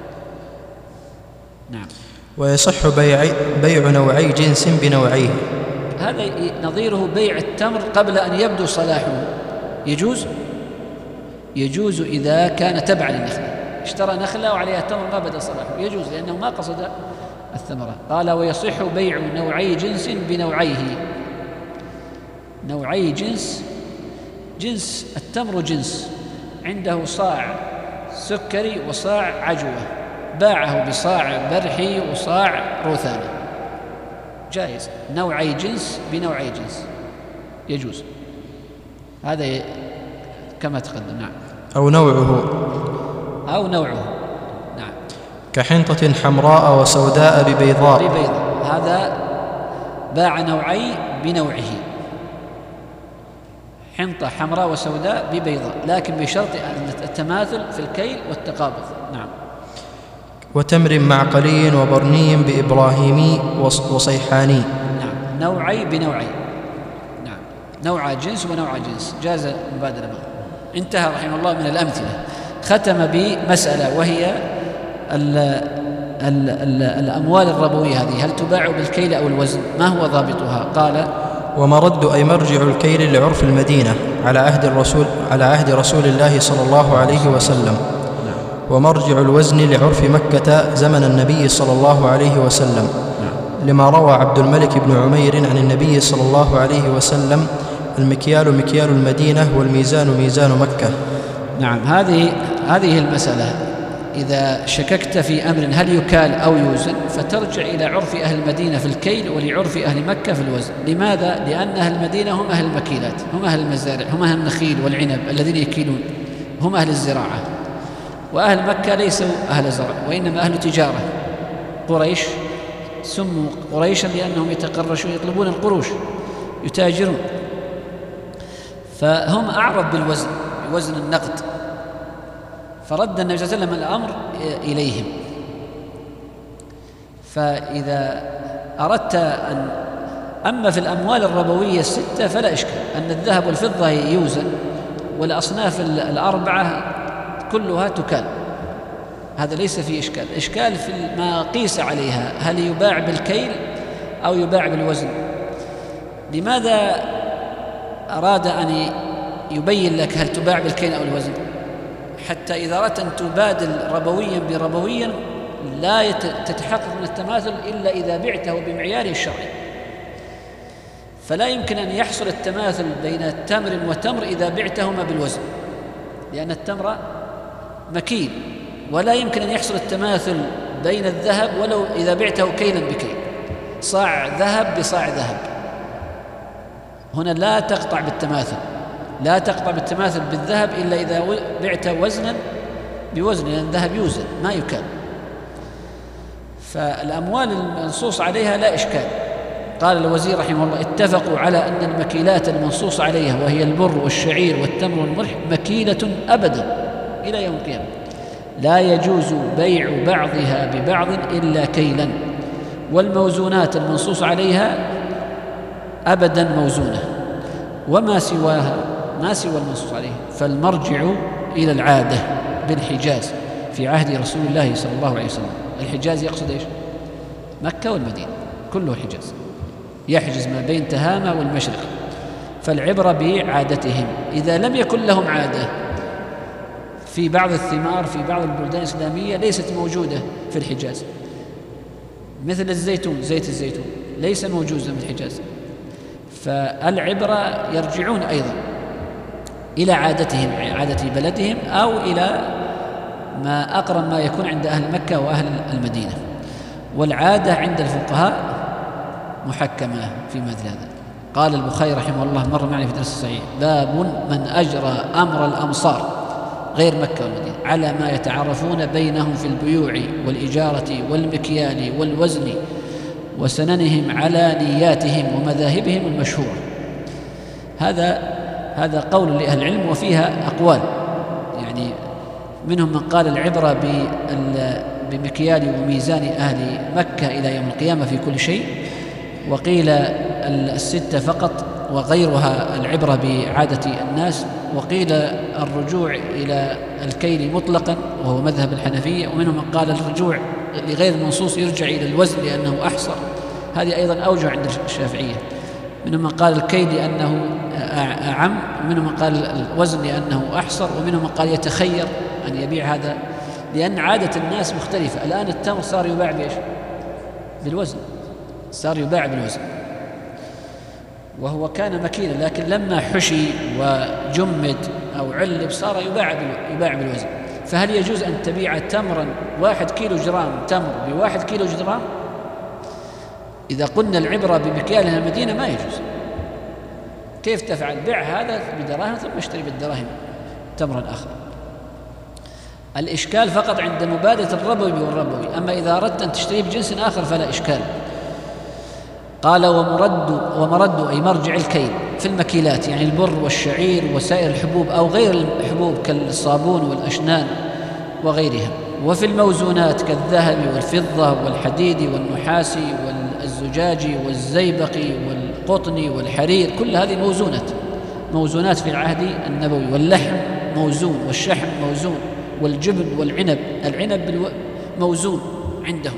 نعم. ويصح بيع, بيع نوعي جنس بنوعيه، هذا نظيره بيع التمر قبل أن يبدو صلاحه. يجوز يجوز إذا كان تبع للنخلة، اشترى نخلة وعليها تمر ما بدا صلاحه، يجوز لأنه ما قصد الثمرة. قال ويصح بيع نوعي جنس بنوعيه. نوعي جنس، جنس التمر جنس، عنده صاع سكري وصاع عجوة، باعه بصاع برحي وصاع روثانة، جائز. نوعي جنس بنوعي جنس يجوز، هذا كما تقدم. نعم. أو نوعه أو نوعه. نعم. كحنطة حمراء وسوداء ببيضاء، ببيضاء، هذا باع نوعي بنوعه، حنطة حمراء وسوداء ببيضاء، لكن بشرط التماثل في الكيل والتقابض. نعم. وتمر معقلي وبرني بإبراهيمي وصيحاني. نعم. نوعي بنوعي. نعم. نوع جنس ونوع جنس، جاز مبادلة معه. انتهى رحمه الله من الأمثلة. ختم بمسألة وهي ال ال ال الأموال الربوية هذه هل تباع بالكيل أو الوزن؟ ما هو ضابطها؟ قال ومرد أي مرجع الكيل لعرف المدينة على عهد الرسول على عهد رسول الله صلى الله عليه وسلم، ومرجع الوزن لعرف مكة زمن النبي صلى الله عليه وسلم، لما روى عبد الملك بن عمير عن النبي صلى الله عليه وسلم المكيال مكيال المدينة والميزان ميزان مكة. نعم. هذه هذه المسألة، إذا شككت في أمر هل يكال أو يوزن فترجع إلى عرف أهل المدينة في الكيل ولعرف أهل مكة في الوزن. لماذا؟ لأن أهل المدينة هم أهل المكيلات، هم أهل المزارع، هم أهل النخيل والعنب الذين يكيلون، هم أهل الزراعة. وأهل مكة ليسوا أهل زرع وإنما أهل تجارة. قريش سموا قريشا لأنهم يتقرشون، يطلبون القروش، يتاجرون، فهم أعرف بالوزن، بوزن النقد، فرد النبي صلى الله عليه وسلم الأمر إليهم. فإذا أردت أن أما في الأموال الربوية الستة فلا إشكال، أن الذهب والفضة يوزن، والأصناف الأربعة كلها تكال، هذا ليس فيه إشكال. إشكال في ما قيس عليها، هل يباع بالكيل أو يباع بالوزن؟ لماذا أراد أن يبين لك هل تباع بالكيل أو الوزن؟ حتى إذا أردت أن تبادل ربويا بربويا لا تتحقق من التماثل إلا إذا بعته بمعياره الشرعي. فلا يمكن أن يحصل التماثل بين تمر وتمر إذا بعتهما بالوزن، لأن التمر مكيل، ولا يمكن أن يحصل التماثل بين الذهب ولو إذا بعته كيلا بكيل، صاع ذهب بصاع ذهب. هنا لا تقطع بالتماثل، لا تقطع بالتماثل بالذهب إلا إذا بعت وزنا بوزن، لأن الذهب يوزن ما يكال. فالأموال المنصوص عليها لا إشكال. قال الوزير رحمه الله: اتفقوا على أن المكيلات المنصوص عليها وهي البر والشعير والتمر والملح مكيلة أبدا إلى يوم القيامة، لا يجوز بيع بعضها ببعض إلا كيلا، والموزونات المنصوص عليها أبدا موزونة، وما سواها ما سوى المنصوص عليه فالمرجع إلى العادة بالحجاز في عهد رسول الله صلى الله عليه وسلم. الحجاز يقصد إيش؟ مكة والمدينة كله حجاز، يحجز ما بين تهامة والمشرق. فالعبرة بعادتهم. إذا لم يكن لهم عادة في بعض الثمار في بعض البلدان الإسلامية ليست موجودة في الحجاز، مثل الزيتون، زيت الزيتون ليس موجودا في الحجاز، فالعبرة يرجعون أيضا إلى عادتهم، عادة بلدهم، أو إلى ما أقرب ما يكون عند أهل مكة وأهل المدينة. والعادة عند الفقهاء محكمة في مثل هذا. قال البخاري رحمه الله مر معنا في درس الصحيح: باب من أجرى أمر الأمصار غير مكة والمدينة على ما يتعارفون بينهم في البيوع والإجارة والمكيال والوزن وسننهم على نياتهم ومذاهبهم المشهورة. هذا هذا قول لأهل العلم، وفيها أقوال، يعني منهم من قال العبرة بمكيال وميزان أهل مكة إلى يوم القيامة في كل شيء، وقيل الستة فقط وغيرها العبرة بعادة الناس، وقيل الرجوع إلى الكيل مطلقا وهو مذهب الحنفية، ومنهم من قال الرجوع لغير المنصوص يرجع إلى الوزن لأنه أحصر، هذه أيضا أوجه عند الشافعية. منهم من قال الكيل لأنه أعم، ومنهم من قال الوزن لأنه أحصر، ومنهم من قال يتخير أن يبيع هذا، لأن عادة الناس مختلفة. الآن التمر صار يباع بإيش؟ بالوزن، صار يباع بالوزن، وهو كان مكيلا، لكن لما حشي وجمد أو علب صار يباع يباع بالوزن. فهل يجوز أن تبيع تمرا واحد كيلو جرام تمر بواحد كيلو جرام؟ إذا قلنا العبرة بمكيال المدينة ما يجوز. كيف تفعل؟ بيع هذا بدراهم ثم اشتري بالدراهم تمرا آخر. الإشكال فقط عند مبادلة الربوي والربوي، أما إذا أردت أن تشتريه بجنس آخر فلا إشكال. قال: ومرد ومرد أي مرجع الكيل في المكيلات، يعني البر والشعير وسائر الحبوب أو غير الحبوب كالصابون والأشنان وغيرها. وفي الموزونات كالذهب والفضة والحديد والنحاس والزجاج والزيبق والقطن والحرير، كل هذه موزونات موزونات في العهد النبوي. واللحم موزون، والشحم موزون، والجبن والعنب، العنب موزون عندهم،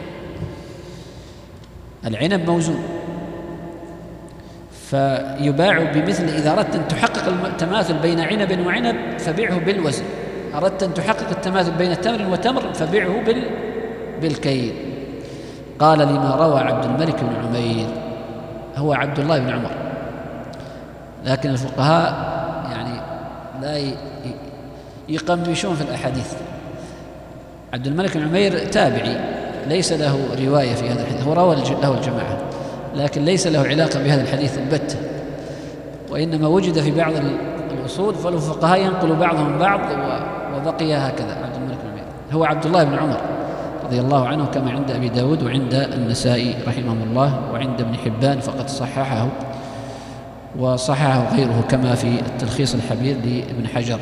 العنب موزون. فيباع بمثل. إذا أردت أن تحقق التماثل بين عنب وعنب فبيعه بالوزن، أردت أن تحقق التماثل بين تمر وتمر فبيعه بال... بالكيل. قال: لما روى عبد الملك بن عمير، هو عبد الله بن عمر، لكن الفقهاء يعني لا يقمشون في الأحاديث. عبد الملك بن عمير تابعي ليس له رواية في هذا الحديث، هو روى له الجماعة لكن ليس له علاقة بهذا الحديث البتة، وإنما وجد في بعض الأصول، فالفقهاء ينقل بعضهم بعض وبقي هكذا. عبد الملك بن عمير هو عبد الله بن عمر رضي الله عنه، كما عند أبي داود وعند النسائي رحمه الله وعند ابن حبان، فقد صححه وصححه غيره كما في التلخيص الحبير لابن حجر.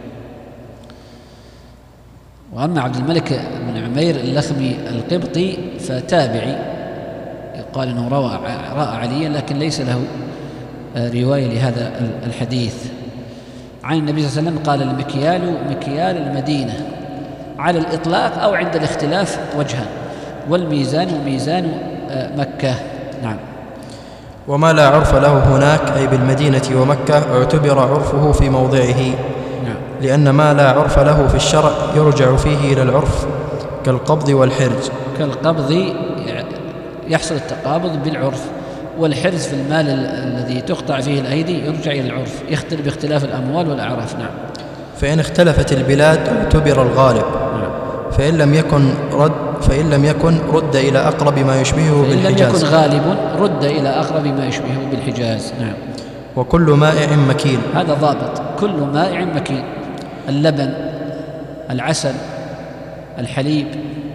وأما عبد الملك بن عمير اللخمي القبطي فتابعي، يقال أنه روى رأى عليا لكن ليس له رواية لهذا الحديث. عن النبي صلى الله عليه وسلم قال: المكيال مكيال المدينة على الإطلاق أو عند الاختلاف وجها، والميزان ميزان مكة. نعم. وما لا عرف له هناك أي بالمدينة ومكة اعتبر عرفه في موضعه. نعم. لأن ما لا عرف له في الشرع يرجع فيه إلى العرف كالقبض والحرز. كالقبض يحصل التقابض بالعرف، والحرز في المال الذي تقطع فيه الأيدي يرجع إلى العرف، يختلف باختلاف الأموال والأعراف. نعم. فإن اختلفت البلاد اعتبر الغالب. نعم. فإن لم يكن رد فإن لم يكن رد إلى أقرب ما يشبهه بالحجاز. فإن لم يكن غالب رد إلى أقرب ما يشبهه بالحجاز. نعم. وكل مائع مكيل. هذا ضابط، كل مائع مكيل، اللبن، العسل، الحليب،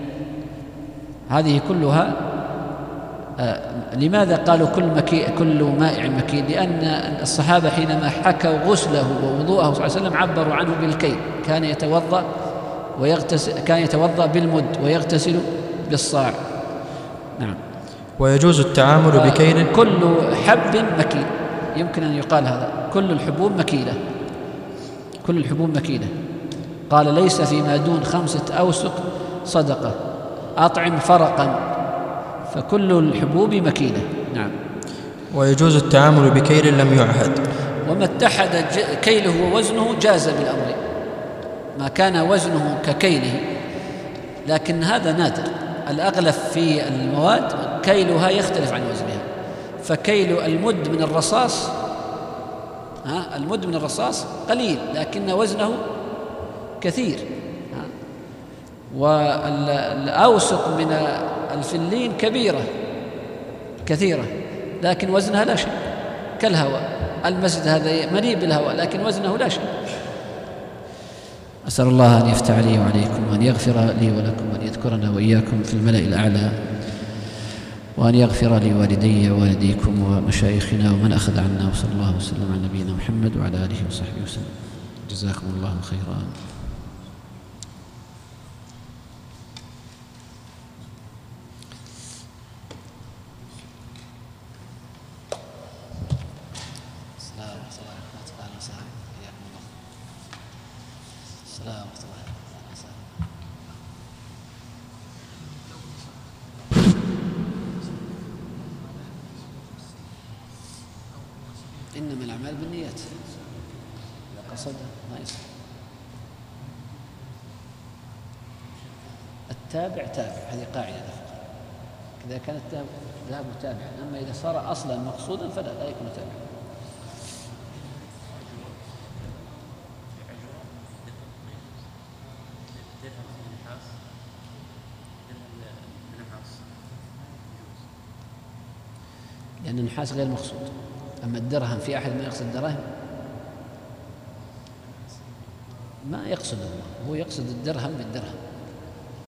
هذه كلها. آه لماذا قالوا كل مكي كل مائع مكيل؟ لأن الصحابة حينما حكوا غسله ووضوءه صلى الله عليه وسلم عبروا عنه بالكيل، كان يتوضأ ويغتسل كان يتوضأ بالمد ويغتسل بالصاع. نعم. ويجوز التعامل بكيل. كل حب مكيل، يمكن أن يقال هذا، كل الحبوب مكيلة، كل الحبوب مكيلة. قال ليس فيما دون خمسة أوسق صدقة، أطعم فرقا، فكل الحبوب مكيلة. نعم. ويجوز التعامل بكيل لم يعهد. وما اتحد كيله ووزنه جاز بالأمر، ما كان وزنه ككيله، لكن هذا نادر. الأغلب في المواد كيلها يختلف عن وزنها، فكيل المد من الرصاص ها المد من الرصاص قليل لكن وزنه كثير، والأوسق من الفلين كبيرة كثيرة لكن وزنها لا شيء، كالهواء. المسجد هذا مليء بالهواء لكن وزنه لا شيء. أسأل الله أن يفتح لي وعليكم، وأن يغفر لي ولكم، وأن يذكرنا وإياكم في الملأ الأعلى، وأن يغفر لي والدي ووالديكم ومشايخنا ومن أخذ عنا، وصلى الله وسلم على نبينا محمد وعلى آله وصحبه وسلم. جزاكم الله خيرا. إنما الأعمال بالنيات، إذا قصد ما يصح. التابع تابع، هذه قاعدة دفع. إذا كان الذهاب تابعا، أما إذا صار أصلا مقصودا فلا لا يكون تابعا. لأن النحاس غير مقصود. أما الدرهم، في أحد ما يقصد الدراهم؟ ما يقصده، هو يقصد الدرهم بالدرهم.